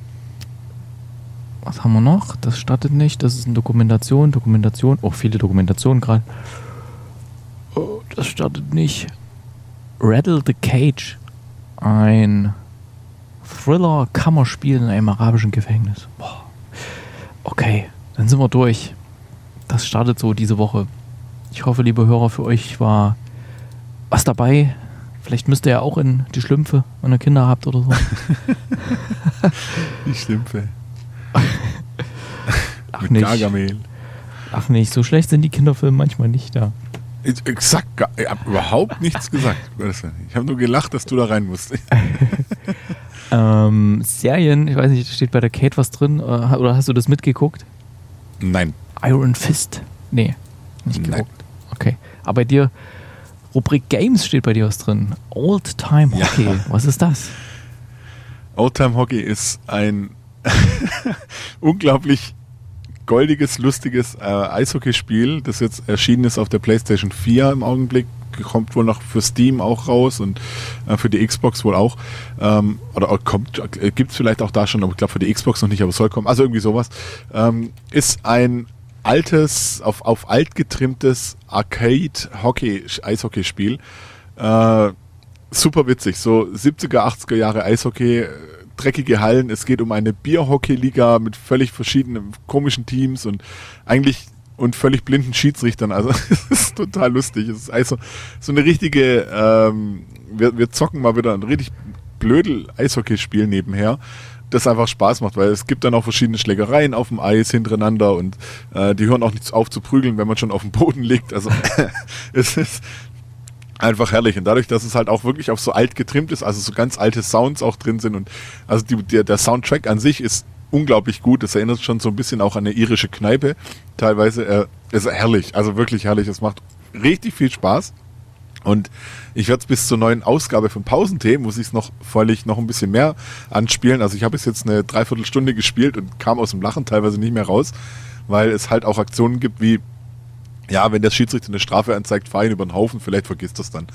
was haben wir noch? Das startet nicht. Das ist eine Dokumentation. Dokumentation. Oh, viele Dokumentationen gerade. Oh, das startet nicht. Rattle the Cage. Ein Thriller-Kammerspiel in einem arabischen Gefängnis. Boah. Okay, dann sind wir durch. Das startet so diese Woche. Ich hoffe, liebe Hörer, für euch war was dabei. Vielleicht müsst ihr ja auch in die Schlümpfe, wenn ihr Kinder habt oder so. Die Schlümpfe. Ach Mit nicht. Gargamel. Ach nicht, so schlecht sind die Kinderfilme manchmal nicht da. Ich, exakt, ich habe überhaupt nichts gesagt. Ich habe nur gelacht, dass du da rein musst. Ähm, Serien, ich weiß nicht, steht bei der Kate was drin? Oder hast du das mitgeguckt? Nein. Iron Fist? Nee, nicht Nein. geguckt. Okay. Aber bei dir, Rubrik Games steht bei dir was drin. Old Time Hockey. Ja. Was ist das? Oldtime Hockey ist ein unglaublich goldiges, lustiges äh, Eishockeyspiel, das jetzt erschienen ist auf der PlayStation vier im Augenblick. Kommt wohl noch für Steam auch raus und äh, für die Xbox wohl auch. Ähm, oder kommt, äh, gibt es vielleicht auch da schon, aber ich glaube für die Xbox noch nicht, aber es soll kommen. Also irgendwie sowas. Ähm, ist ein altes, auf, auf alt getrimmtes Arcade-Hockey, Eishockeyspiel. Äh, super witzig. So siebziger, achtziger Jahre Eishockey, dreckige Hallen. Es geht um eine Bierhockey-Liga mit völlig verschiedenen komischen Teams und eigentlich und völlig blinden Schiedsrichtern. Also es ist total lustig. Es ist also so eine richtige, ähm, wir, wir zocken mal wieder ein richtig blödel Eishockeyspiel nebenher, das einfach Spaß macht, weil es gibt dann auch verschiedene Schlägereien auf dem Eis hintereinander und äh, die hören auch nicht auf zu prügeln, wenn man schon auf dem Boden liegt. Also es ist einfach herrlich. Und dadurch, dass es halt auch wirklich auf so alt getrimmt ist, also so ganz alte Sounds auch drin sind und also die, der, der Soundtrack an sich ist unglaublich gut. Das erinnert schon so ein bisschen auch an eine irische Kneipe. Teilweise äh, ist herrlich, also wirklich herrlich. Es macht richtig viel Spaß. Und ich werde es bis zur neuen Ausgabe von Pausentee, muss ich es noch völlig noch ein bisschen mehr anspielen. Also ich habe es jetzt eine Dreiviertelstunde gespielt und kam aus dem Lachen teilweise nicht mehr raus, weil es halt auch Aktionen gibt wie, ja, wenn der Schiedsrichter eine Strafe anzeigt, fahr ihn über den Haufen, vielleicht vergisst das dann.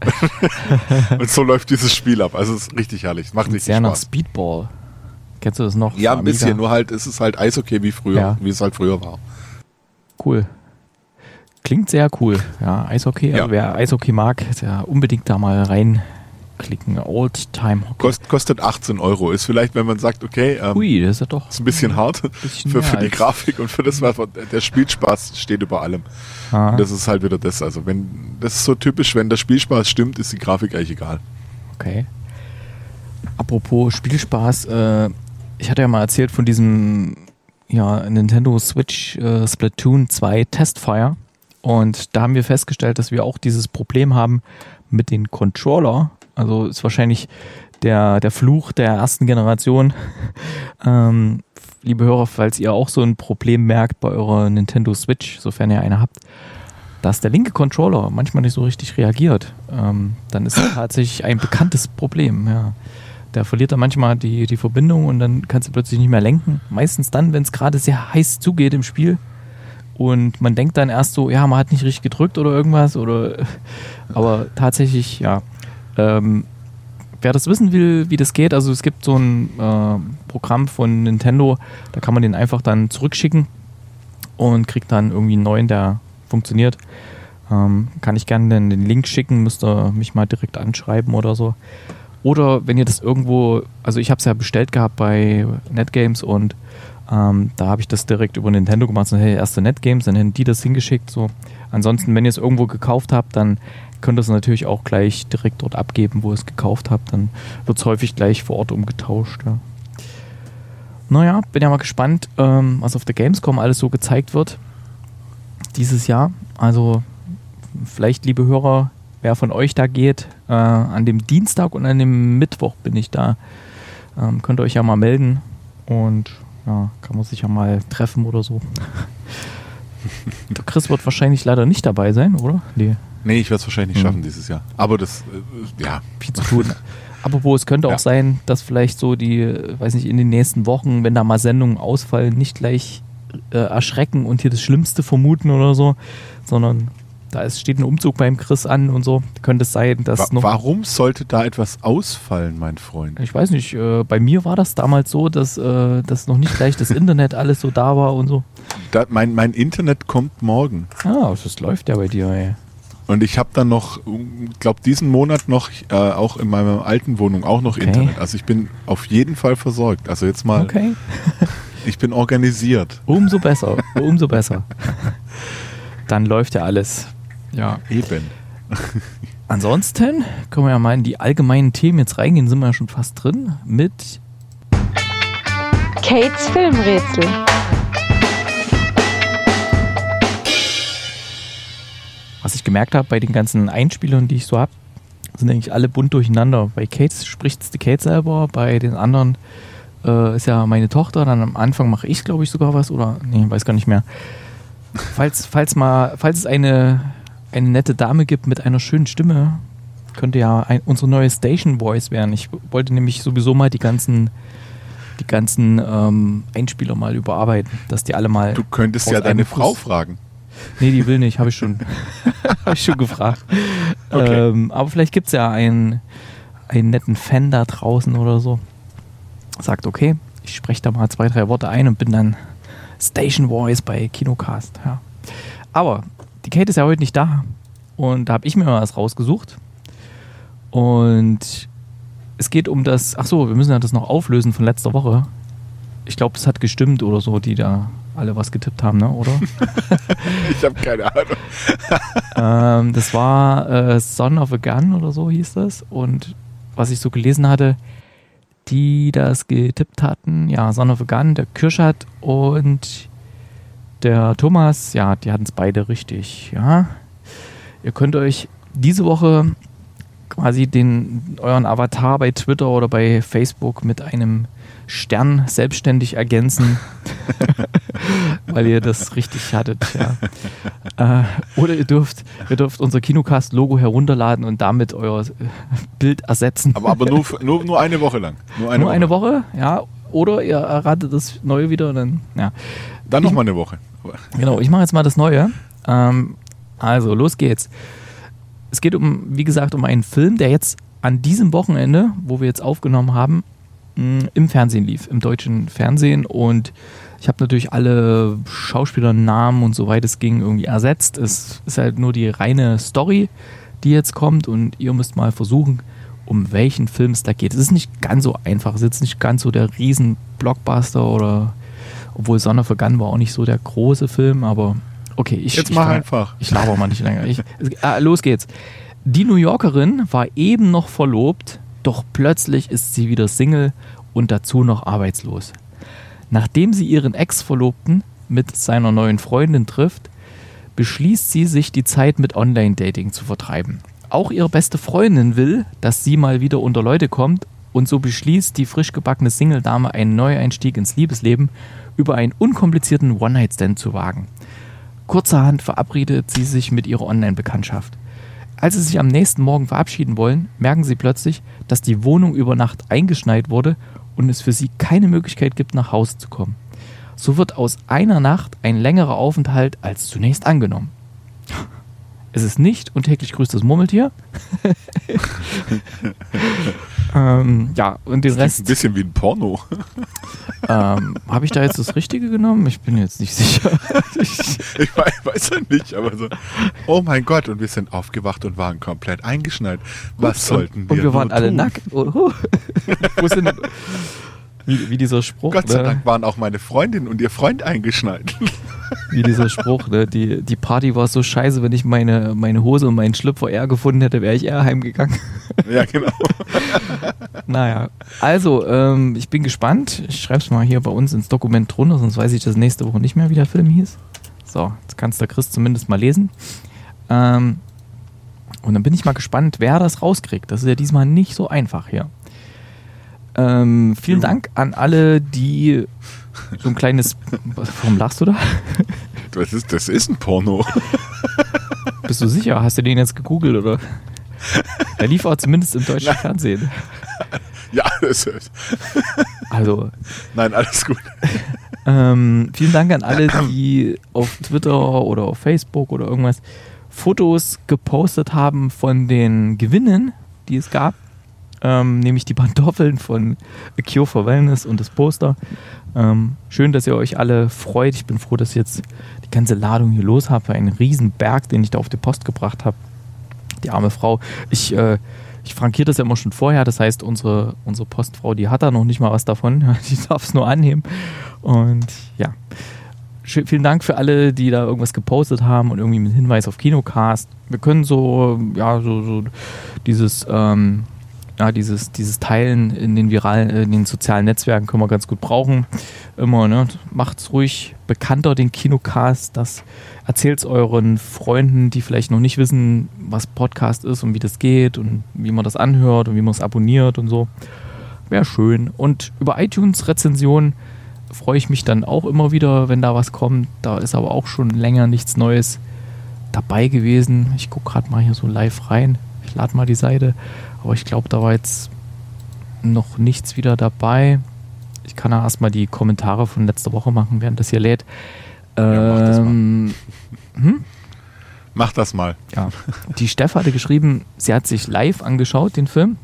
Und so läuft dieses Spiel ab. Also es ist richtig herrlich, es macht richtig Sehr nach Spaß. Speedball. Kennst du das noch? Ja, Von ein bisschen, Amiga? nur halt, es ist halt Eishockey wie früher, Ja. wie es halt früher war. Cool. Klingt sehr cool. Ja, Eishockey, also Ja. wer Eishockey mag, der unbedingt da mal reinklicken. Old Time Hockey. Kost, kostet achtzehn Euro. Ist vielleicht, wenn man sagt, okay, ähm, Ui, das ist ja doch. ist ein bisschen hart bisschen für, mehr für die als- Grafik und für das, was der Spielspaß steht über allem. Ah, Und das ist halt wieder das. Also wenn, das ist so typisch, wenn der Spielspaß stimmt, ist die Grafik eigentlich egal. okay. Apropos Spielspaß, äh, ich hatte ja mal erzählt von diesem ja, Nintendo Switch äh, Splatoon zwei Testfire. Und da haben wir festgestellt, dass wir auch dieses Problem haben mit den Controller. Also ist wahrscheinlich der, der Fluch der ersten Generation. ähm, liebe Hörer, falls ihr auch so ein Problem merkt bei eurer Nintendo Switch, sofern ihr eine habt, dass der linke Controller manchmal nicht so richtig reagiert. Ähm, dann ist das tatsächlich ein bekanntes Problem. Ja. Der verliert dann manchmal die, die Verbindung und dann kannst du plötzlich nicht mehr lenken. Meistens dann, wenn es gerade sehr heiß zugeht im Spiel und man denkt dann erst so, ja, man hat nicht richtig gedrückt oder irgendwas. Oder, aber tatsächlich, ja. Ähm, wer das wissen will, wie das geht, also es gibt so ein äh, Programm von Nintendo, da kann man den einfach dann zurückschicken und kriegt dann irgendwie einen neuen, der funktioniert. Ähm, kann ich gerne den, den Link schicken, müsst ihr mich mal direkt anschreiben oder so. Oder wenn ihr das irgendwo, also ich habe es ja bestellt gehabt bei NetGames und ähm, da habe ich das direkt über Nintendo gemacht, so hey, erste NetGames, dann hätten die das hingeschickt. So. Ansonsten, wenn ihr es irgendwo gekauft habt, dann könnt ihr es natürlich auch gleich direkt dort abgeben, wo ihr es gekauft habt. Dann wird es häufig gleich vor Ort umgetauscht. Ja. Naja, bin ja mal gespannt, ähm, was auf der Gamescom alles so gezeigt wird dieses Jahr. Also vielleicht, liebe Hörer, wer von euch da geht, äh, an dem Dienstag und an dem Mittwoch bin ich da. Ähm, könnt ihr euch ja mal melden und ja, kann man sich ja mal treffen oder so. Der Chris wird wahrscheinlich leider nicht dabei sein, oder? Nee. Nee, ich werde es wahrscheinlich nicht Mhm. schaffen dieses Jahr. Aber das, äh, ja. Viel zu tun. Apropos, es könnte Ja. auch sein, dass vielleicht so die, äh, weiß nicht, in den nächsten Wochen, wenn da mal Sendungen ausfallen, nicht gleich äh, erschrecken und hier das Schlimmste vermuten oder so, sondern da ist, steht ein Umzug beim Chris an und so. Könnte es sein, dass Wa- noch... Warum sollte da etwas ausfallen, mein Freund? Ich weiß nicht, äh, bei mir war das damals so, dass, äh, dass noch nicht gleich das Internet alles so da war und so. Da, mein, mein Internet kommt morgen. Ah, das läuft ja bei dir, ey. Und ich habe dann noch, ich glaube, diesen Monat noch, äh, auch in meiner alten Wohnung, auch noch Okay. Internet. Also ich bin auf jeden Fall versorgt. Also jetzt mal, Okay, ich bin organisiert. umso besser, umso besser. Dann läuft ja alles. Ja. Eben. Ansonsten können wir ja mal in die allgemeinen Themen jetzt reingehen, sind wir ja schon fast drin, mit Kates Filmrätsel. was ich gemerkt habe bei den ganzen Einspielern, die ich so habe, sind eigentlich alle bunt durcheinander. Bei Kate spricht die Kate selber, bei den anderen äh, ist ja meine Tochter, dann am Anfang mache ich, glaube ich, sogar was, oder, nee, weiß gar nicht mehr. Falls, falls mal, falls es eine, eine nette Dame gibt mit einer schönen Stimme, könnte ja ein, unsere neue Station Voice werden. Ich wollte nämlich sowieso mal die ganzen, die ganzen ähm, Einspieler mal überarbeiten, dass die alle mal. Du könntest aus ja deine einem Frau Guss- fragen. Nee, die will nicht, habe ich schon. habe ich schon gefragt. Okay. Ähm, aber vielleicht gibt es ja einen, einen netten Fan da draußen oder so. Sagt, okay, ich spreche da mal zwei, drei Worte ein und bin dann Station Voice bei Kinocast. Ja. Aber die Kate ist ja heute nicht da. Und da habe ich mir mal was rausgesucht. Und es geht um das, ach so, wir müssen ja das noch auflösen von letzter Woche. Ich glaube, es hat gestimmt oder so, die da alle was getippt haben, ne? Oder? Ich habe keine Ahnung. ähm, das war äh, Son of a Gun oder so hieß das. Und was ich so gelesen hatte, die das getippt hatten, ja, Son of a Gun, der Kirschat und der Thomas, ja, die hatten es beide richtig, ja. Ihr könnt euch diese Woche quasi den, euren Avatar bei Twitter oder bei Facebook mit einem Stern selbstständig ergänzen, weil ihr das richtig hattet. Ja. Äh, oder ihr dürft, ihr dürft unser Kinocast-Logo herunterladen und damit euer äh, Bild ersetzen. Aber, aber nur, für- nur, nur eine Woche lang. Nur eine Nur Woche. eine Woche, ja. Oder ihr erratet das Neue wieder und dann, ja. Dann noch mal eine Woche. Genau, ich mache jetzt mal das Neue. Ähm, also, los geht's. Es geht um, wie gesagt, um einen Film, der jetzt an diesem Wochenende, wo wir jetzt aufgenommen haben, mh, im Fernsehen lief, im deutschen Fernsehen. Und ich habe natürlich alle Schauspielernamen und so weit es ging irgendwie ersetzt. Es ist halt nur die reine Story, die jetzt kommt. Und ihr müsst mal versuchen, um welchen Film es da geht. Es ist nicht ganz so einfach. Es ist jetzt nicht ganz so der Riesen-Blockbuster oder, obwohl Son of a Gun war auch nicht so der große Film, aber okay, ich, Jetzt ich, mach ich, einfach. ich laber mal nicht länger. Ich, ah, los geht's. Die New Yorkerin war eben noch verlobt, doch plötzlich ist sie wieder Single und dazu noch arbeitslos. Nachdem sie ihren Ex-Verlobten mit seiner neuen Freundin trifft, beschließt sie, sich die Zeit mit Online-Dating zu vertreiben. Auch ihre beste Freundin will, dass sie mal wieder unter Leute kommt und so beschließt die frisch gebackene Single-Dame einen Neueinstieg ins Liebesleben über einen unkomplizierten One-Night-Stand zu wagen. Kurzerhand verabredet sie sich mit ihrer Online-Bekanntschaft. Als sie sich am nächsten Morgen verabschieden wollen, merken sie plötzlich, dass die Wohnung über Nacht eingeschneit wurde und es für sie keine Möglichkeit gibt, nach Hause zu kommen. So wird aus einer Nacht ein längerer Aufenthalt als zunächst angenommen. Es ist nicht und täglich grüßt das Murmeltier. ähm, ja, und den das Rest... Ein bisschen wie ein Porno. ähm, Habe ich da jetzt das Richtige genommen? Ich bin jetzt nicht sicher. ich weiß, weiß ja nicht, aber so, oh mein Gott, und wir sind aufgewacht und waren komplett eingeschneit. Was Ups, sollten und, wir Und wir waren nur alle tun? nackt. Oh, wo sind denn... Wie, wie dieser Spruch, Gott sei ne? Dank waren auch meine Freundin und ihr Freund eingeschneit. Wie dieser Spruch, ne? Die, die Party war so scheiße, wenn ich meine, meine Hose und meinen Schlüpfer eher gefunden hätte, wäre ich eher heimgegangen. Ja, genau. Naja, also, ähm, ich bin gespannt. Ich schreibe es mal hier bei uns ins Dokument drunter, sonst weiß ich das nächste Woche nicht mehr, wie der Film hieß. So, jetzt kannst der Chris zumindest mal lesen. Ähm, und dann bin ich mal gespannt, wer das rauskriegt. Das ist ja diesmal nicht so einfach hier. Ähm, vielen Dank an alle, die so ein kleines... Warum lachst du da? Das ist, das ist ein Porno. Bist du sicher? Hast du den jetzt gegoogelt, oder? Der lief auch zumindest im deutschen Nein. Fernsehen. Ja, das ist... Also... Nein, alles gut. Ähm, vielen Dank an alle, die auf Twitter oder auf Facebook oder irgendwas Fotos gepostet haben von den Gewinnen, die es gab. Ähm, nämlich die Pantoffeln von A Cure for Wellness und das Poster. Ähm, schön, dass ihr euch alle freut. Ich bin froh, dass ich jetzt die ganze Ladung hier los habe. Einen riesen Berg, den ich da auf die Post gebracht habe. Die arme Frau. Ich, äh, ich frankiere das ja immer schon vorher. Das heißt, unsere, unsere Postfrau, die hat da noch nicht mal was davon. Die darf es nur annehmen. Und ja, schön, vielen Dank für alle, die da irgendwas gepostet haben und irgendwie mit Hinweis auf Kinocast. Wir können so, ja, so, so dieses... Ähm, Ja, dieses, dieses Teilen in den viralen, in den sozialen Netzwerken können wir ganz gut brauchen. Immer, ne? Macht's ruhig bekannter, den Kinocast. Das erzählt's euren Freunden, die vielleicht noch nicht wissen, was Podcast ist und wie das geht und wie man das anhört und wie man es abonniert und so. Wäre schön. Und über iTunes-Rezensionen freue ich mich dann auch immer wieder, wenn da was kommt. Da ist aber auch schon länger nichts Neues dabei gewesen. Ich gucke gerade mal hier so live rein. Ich lade mal die Seite. Aber ich glaube, da war jetzt noch nichts wieder dabei. Ich kann ja erstmal die Kommentare von letzter Woche machen, während das hier lädt. Ja, mach das mal. Ähm, hm? Mach das mal. Ja. Die Steff hatte geschrieben, sie hat sich live angeschaut, den Film.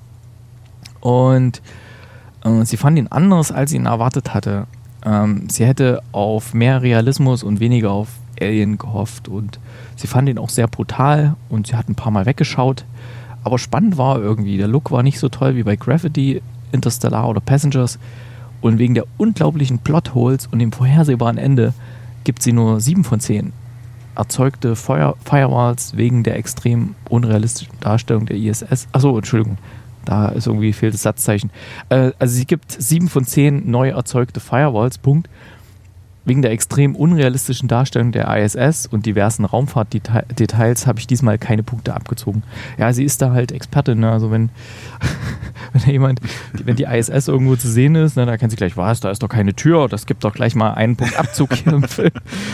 Und äh, sie fand ihn anders, als sie ihn erwartet hatte. Ähm, sie hätte auf mehr Realismus und weniger auf Alien gehofft. Und sie fand ihn auch sehr brutal und sie hat ein paar Mal weggeschaut. Aber spannend war irgendwie, der Look war nicht so toll wie bei Gravity, Interstellar oder Passengers. Und wegen der unglaublichen Plotholes und dem vorhersehbaren Ende gibt sie nur sieben von zehn. Erzeugte Fire- Firewalls wegen der extrem unrealistischen Darstellung der I S S. Achso, Entschuldigung, da ist irgendwie fehlt das Satzzeichen. Äh, also sie gibt sieben von zehn neu erzeugte Firewalls, Punkt. Wegen der extrem unrealistischen Darstellung der I S S und diversen Raumfahrtdetails habe ich diesmal keine Punkte abgezogen. Ja, sie ist da halt Expertin, ne? Also wenn, wenn jemand, wenn die I S S irgendwo zu sehen ist, ne, da kann sie gleich, was, da ist doch keine Tür, das gibt doch gleich mal einen Punkt Abzug hier im Film.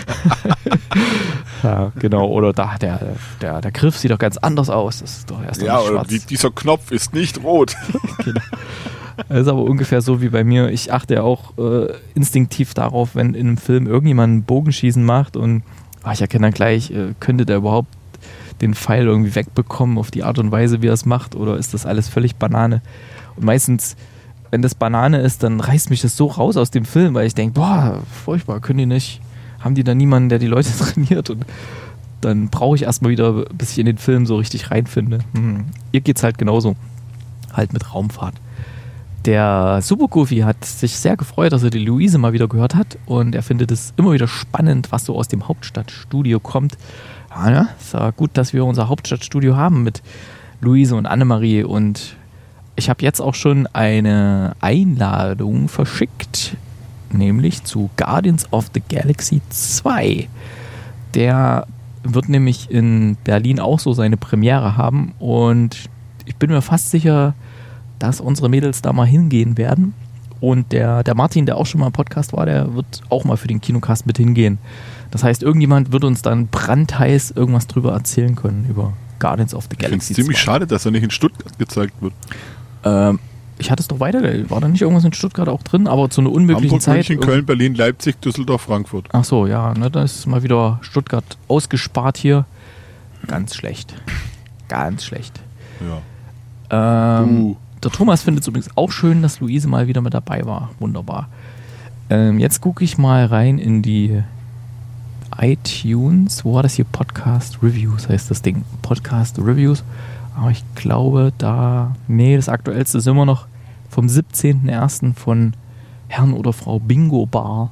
Ja, genau, oder da, der, der, der Griff sieht doch ganz anders aus, das ist doch erst Ja, oder schwarz. die, dieser Knopf ist nicht rot. Genau. Das ist aber ungefähr so wie bei mir. Ich achte ja auch äh, instinktiv darauf, wenn in einem Film irgendjemand ein Bogenschießen macht und ach, ich erkenne dann gleich, äh, könnte der überhaupt den Pfeil irgendwie wegbekommen auf die Art und Weise, wie er es macht, oder ist das alles völlig Banane? Und meistens, wenn das Banane ist, dann reißt mich das so raus aus dem Film, weil ich denke, boah, furchtbar, können die nicht, haben die da niemanden, der die Leute trainiert, und dann brauche ich erstmal wieder, bis ich in den Film so richtig reinfinde. Hm. Ihr geht's halt genauso, halt mit Raumfahrt. Der Supergoofy hat sich sehr gefreut, dass er die Luise mal wieder gehört hat, und er findet es immer wieder spannend, was so aus dem Hauptstadtstudio kommt. Ja, ja, ist ja gut, dass wir unser Hauptstadtstudio haben mit Luise und Annemarie, und ich habe jetzt auch schon eine Einladung verschickt, nämlich zu Guardians of the Galaxy zwei. Der wird nämlich in Berlin auch so seine Premiere haben, und ich bin mir fast sicher, dass unsere Mädels da mal hingehen werden. Und der, der Martin, der auch schon mal im Podcast war, der wird auch mal für den Kinocast mit hingehen. Das heißt, irgendjemand wird uns dann brandheiß irgendwas drüber erzählen können, über Guardians of the Ich finde Galaxy es ziemlich zwei. schade, dass er nicht in Stuttgart gezeigt wird. Ähm, ich hatte es doch weiter, war da nicht irgendwas in Stuttgart auch drin, aber zu einer unmöglichen Hamburg, Zeit. München, Köln, Berlin, Leipzig, Düsseldorf, Frankfurt. Ach so, ja, ne, da ist mal wieder Stuttgart ausgespart hier. Ganz schlecht. Ganz schlecht. Ja. Ähm, Uh. Der Thomas findet es übrigens auch schön, dass Luise mal wieder mit dabei war. Wunderbar. Ähm, jetzt gucke ich mal rein in die iTunes. Wo war das hier? Podcast Reviews heißt das Ding. Podcast Reviews. Aber ich glaube, da... Nee, das aktuellste ist immer noch vom siebzehnten ersten von Herrn oder Frau Bingo Bar.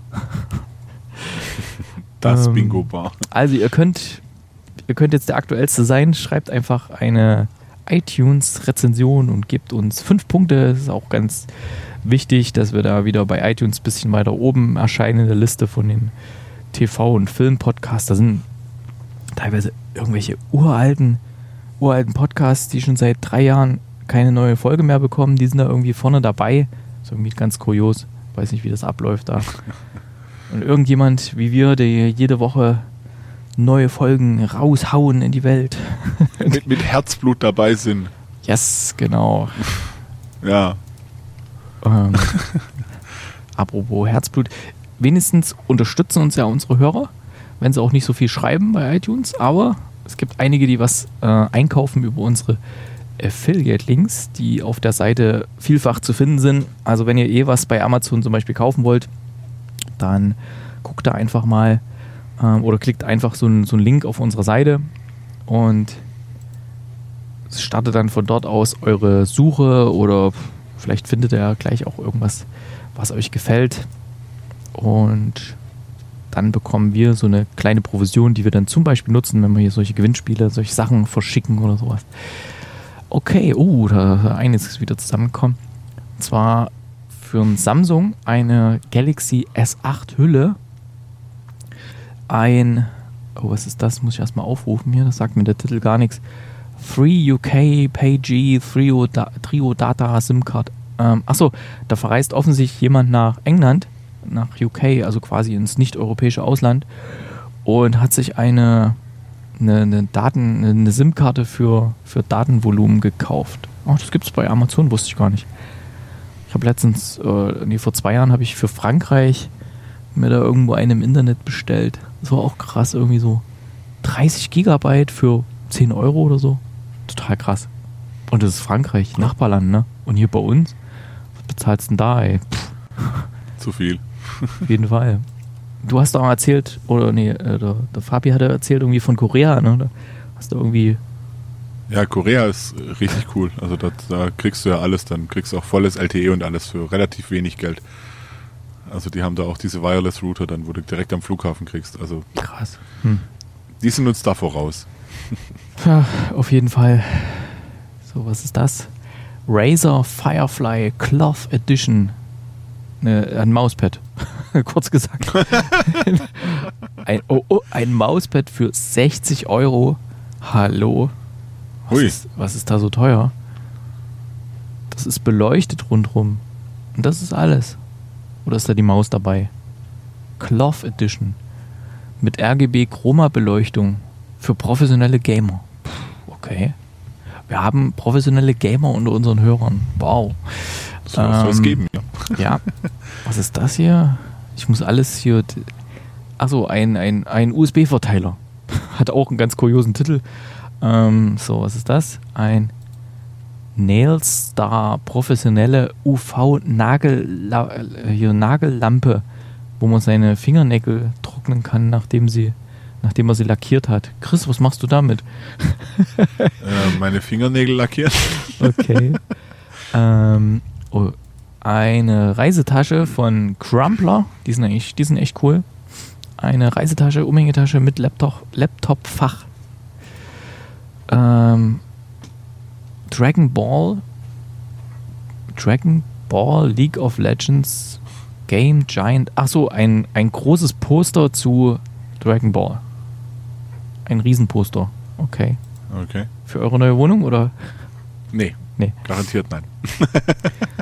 Das Ähm, Bingo Bar. Also ihr könnt, ihr könnt jetzt der aktuellste sein. Schreibt einfach eine iTunes-Rezension und gebt uns fünf Punkte. Das ist auch ganz wichtig, dass wir da wieder bei iTunes ein bisschen weiter oben erscheinen in der Liste von den T V- und Film-Podcasts. Da sind teilweise irgendwelche uralten, uralten Podcasts, die schon seit drei Jahren keine neue Folge mehr bekommen. Die sind da irgendwie vorne dabei. Das ist irgendwie ganz kurios. Weiß nicht, wie das abläuft da. Und irgendjemand wie wir, der jede Woche neue Folgen raushauen in die Welt. mit, mit Herzblut dabei sind. Yes, genau. Ja. Ähm, apropos Herzblut. Wenigstens unterstützen uns ja unsere Hörer, wenn sie auch nicht so viel schreiben bei iTunes, aber es gibt einige, die was äh, einkaufen über unsere Affiliate-Links, die auf der Seite vielfach zu finden sind. Also wenn ihr eh was bei Amazon zum Beispiel kaufen wollt, dann guckt da einfach mal ähm, oder klickt einfach so einen so einen Link auf unsere Seite und startet dann von dort aus eure Suche oder vielleicht findet ihr gleich auch irgendwas, was euch gefällt. Und dann bekommen wir so eine kleine Provision, die wir dann zum Beispiel nutzen, wenn wir hier solche Gewinnspiele, solche Sachen verschicken oder sowas. Okay, oh, da ist einiges wieder zusammengekommen. Und zwar für ein Samsung eine Galaxy S acht Hülle. Ein, oh, was ist das? Muss ich erstmal aufrufen hier, das sagt mir der Titel gar nichts. drei U K Pay-G Trio, da, Trio Data SIM-Card. Ähm, achso, da verreist offensichtlich jemand nach England, nach U K, also quasi ins nicht-europäische Ausland und hat sich eine, eine, eine, Daten, eine SIM-Karte für, für Datenvolumen gekauft. Oh, das gibt es bei Amazon, wusste ich gar nicht. Ich habe letztens, äh, nee, vor zwei Jahren habe ich für Frankreich mir da irgendwo eine im Internet bestellt. Das war auch krass, irgendwie so dreißig Gigabyte für zehn Euro oder so. Total krass. Und das ist Frankreich, Nachbarland, ne? Und hier bei uns, was bezahlst du denn da, ey? Pff, Zu viel. auf jeden Fall. Du hast doch mal erzählt, oder nee, äh, der, der Fabi hatte erzählt irgendwie von Korea, ne? Da hast du irgendwie... Ja, Korea ist richtig cool. Also das, da kriegst du ja alles, dann kriegst du auch volles L T E und alles für relativ wenig Geld. Also die haben da auch diese Wireless Router, dann wo du direkt am Flughafen kriegst. Also Krass. Hm. die sind uns da voraus. Ja, auf jeden Fall. So, was ist das? Razer Firefly Cloth Edition. Ne, ein Mauspad. Kurz gesagt. ein, oh, oh, ein Mauspad für sechzig Euro. Hallo. Was Ui. ist, was ist da so teuer? Das ist beleuchtet rundherum. Und das ist alles. Oder ist da die Maus dabei? Cloth Edition. Mit R G B Chroma-Beleuchtung. Für professionelle Gamer. Puh, okay. Wir haben professionelle Gamer unter unseren Hörern. Wow. Das soll es Ähm, geben, ja. Ja. Was ist das hier? Ich muss alles hier... Achso, ein, ein, ein U S B-Verteiler. Hat auch einen ganz kuriosen Titel. Ähm, so, was ist das? Ein Nailstar professionelle U V-Nagellampe, wo man seine Fingernägel trocknen kann, nachdem sie nachdem er sie lackiert hat. Chris, was machst du damit? äh, meine Fingernägel lackieren. Okay. ähm, oh, eine Reisetasche von Crumpler. Die sind eigentlich, die sind echt cool. Eine Reisetasche, Umhängetasche mit Laptop, Laptop-Fach. Ähm, Dragon Ball. Dragon Ball League of Legends Game Giant. Achso, ein, ein großes Poster zu Dragon Ball. Ein Riesenposter. Okay. Okay. Für eure neue Wohnung oder? Nee. Nee. Garantiert nein.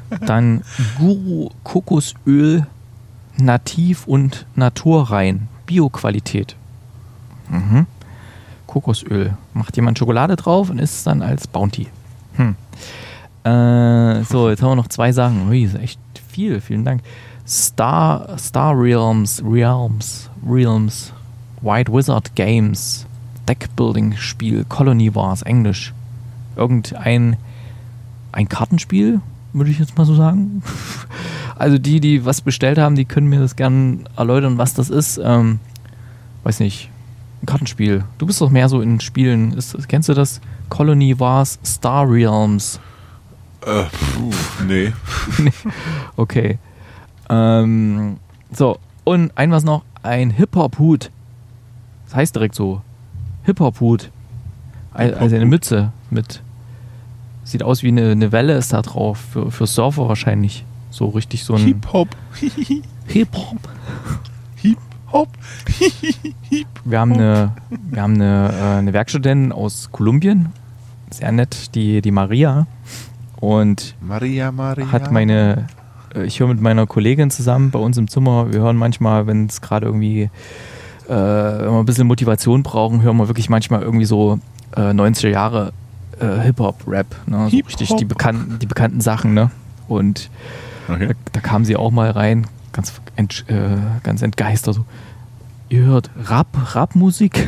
Dann Guru Kokosöl Nativ und naturrein Bio-Qualität. Mhm. Kokosöl. Macht jemand Schokolade drauf und isst es dann als Bounty. Hm. Äh, so, jetzt haben wir noch zwei Sachen. Ui, ist echt viel. Vielen Dank. Star, Star Realms, Realms, Realms, White Wizard Games, Deckbuilding-Spiel, Colony Wars, Englisch. Irgendein ein Kartenspiel, würde ich jetzt mal so sagen. Also die, die was bestellt haben, die können mir das gerne erläutern, was das ist. Ähm, weiß nicht, ein Kartenspiel. Du bist doch mehr so in Spielen. Ist, kennst du das? Colony Wars, Star Realms. Äh, puh, nee. nee. Okay. Ähm, so, und ein was noch, ein Hip-Hop-Hut. Das heißt direkt so. Hip-Hop-Hut. Also eine Mütze mit. Sieht aus wie eine, eine Welle ist da drauf. Für, für Surfer wahrscheinlich. So richtig so ein. Hip-Hop. Hip-Hop. Hip-Hop. Wir haben eine, wir haben eine, äh, eine Werkstudentin aus Kolumbien. Sehr nett, die, die Maria. Und Maria, Maria. hat meine. Ich höre mit meiner Kollegin zusammen bei uns im Zimmer. Wir hören manchmal, wenn es gerade irgendwie. Äh, wenn wir ein bisschen Motivation brauchen, hören wir wirklich manchmal irgendwie so äh, neunziger Jahre äh, Hip-Hop-Rap. Ne? So richtig die bekannten, die bekannten Sachen. Ne? Und okay. da, da kam sie auch mal rein, ganz, ent, äh, ganz entgeistert. So, ihr hört Rap, Rap-Musik?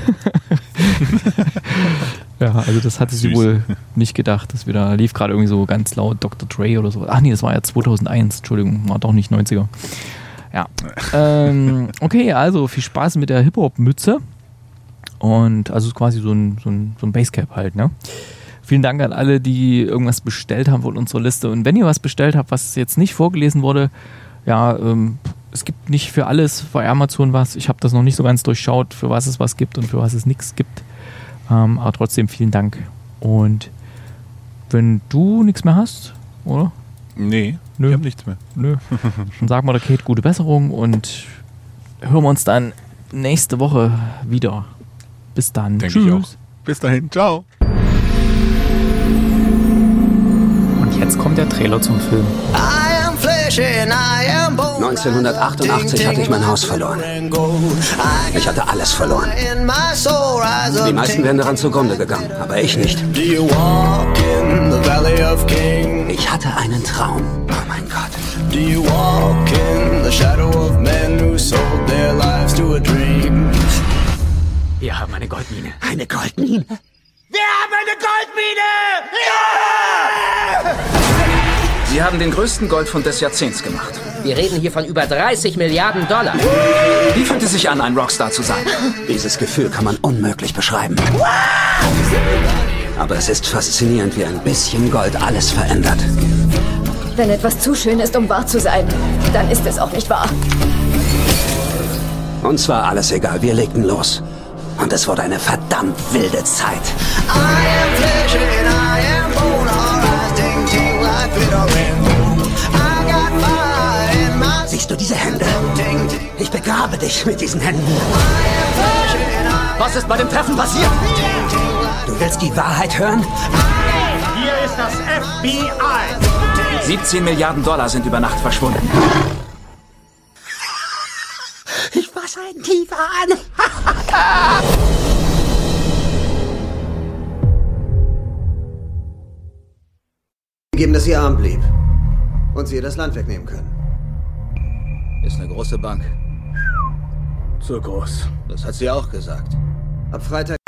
Ja, also das hatte sie Süß. wohl nicht gedacht, dass wir da lief gerade irgendwie so ganz laut Doktor Dre oder so. Ach nee, das war ja zweitausendeins, Entschuldigung, war doch nicht neunziger. Ja. ähm, okay, also viel Spaß mit der Hip-Hop-Mütze. Und also quasi so ein, so ein, so ein Basecap halt, ne? Vielen Dank an alle, die irgendwas bestellt haben von unserer Liste. Und wenn ihr was bestellt habt, was jetzt nicht vorgelesen wurde, ja, ähm, es gibt nicht für alles bei Amazon was. Ich habe das noch nicht so ganz durchschaut, für was es was gibt und für was es nichts gibt. Ähm, aber trotzdem vielen Dank. Und wenn du nichts mehr hast, oder? Nee, Nö. ich habe nichts mehr. Nö. Dann sagen wir der Kate gute Besserung und hören wir uns dann nächste Woche wieder. Bis dann. Denke ich auch. Bis dahin. Ciao. Und jetzt kommt der Trailer zum Film. neunzehnhundertachtundachtzig hatte ich mein Haus verloren. Ich hatte alles verloren. Die meisten wären daran zugrunde gegangen, aber ich nicht. Ich hatte einen Traum. Oh mein Gott. Wir haben eine Goldmine. Eine Goldmine? Wir haben eine Goldmine! Ja! Sie haben den größten Goldfund des Jahrzehnts gemacht. Wir reden hier von über dreißig Milliarden Dollar. Wie fühlt es sich an, ein Rockstar zu sein? Dieses Gefühl kann man unmöglich beschreiben. Aber es ist faszinierend, wie ein bisschen Gold alles verändert. Wenn etwas zu schön ist, um wahr zu sein, dann ist es auch nicht wahr. Uns war alles egal, wir legten los. Und es wurde eine verdammt wilde Zeit. Siehst du diese Hände? Ich begrabe dich mit diesen Händen. Was ist bei dem Treffen passiert? Du willst die Wahrheit hören? Hier ist das F B I. siebzehn Milliarden Dollar sind über Nacht verschwunden. Ich fasse einen tiefer an. Geben, dass ihr arm blieb und sie ihr das Land wegnehmen können. Ist eine große Bank. Zu groß. Das hat sie auch gesagt. Ab Freitag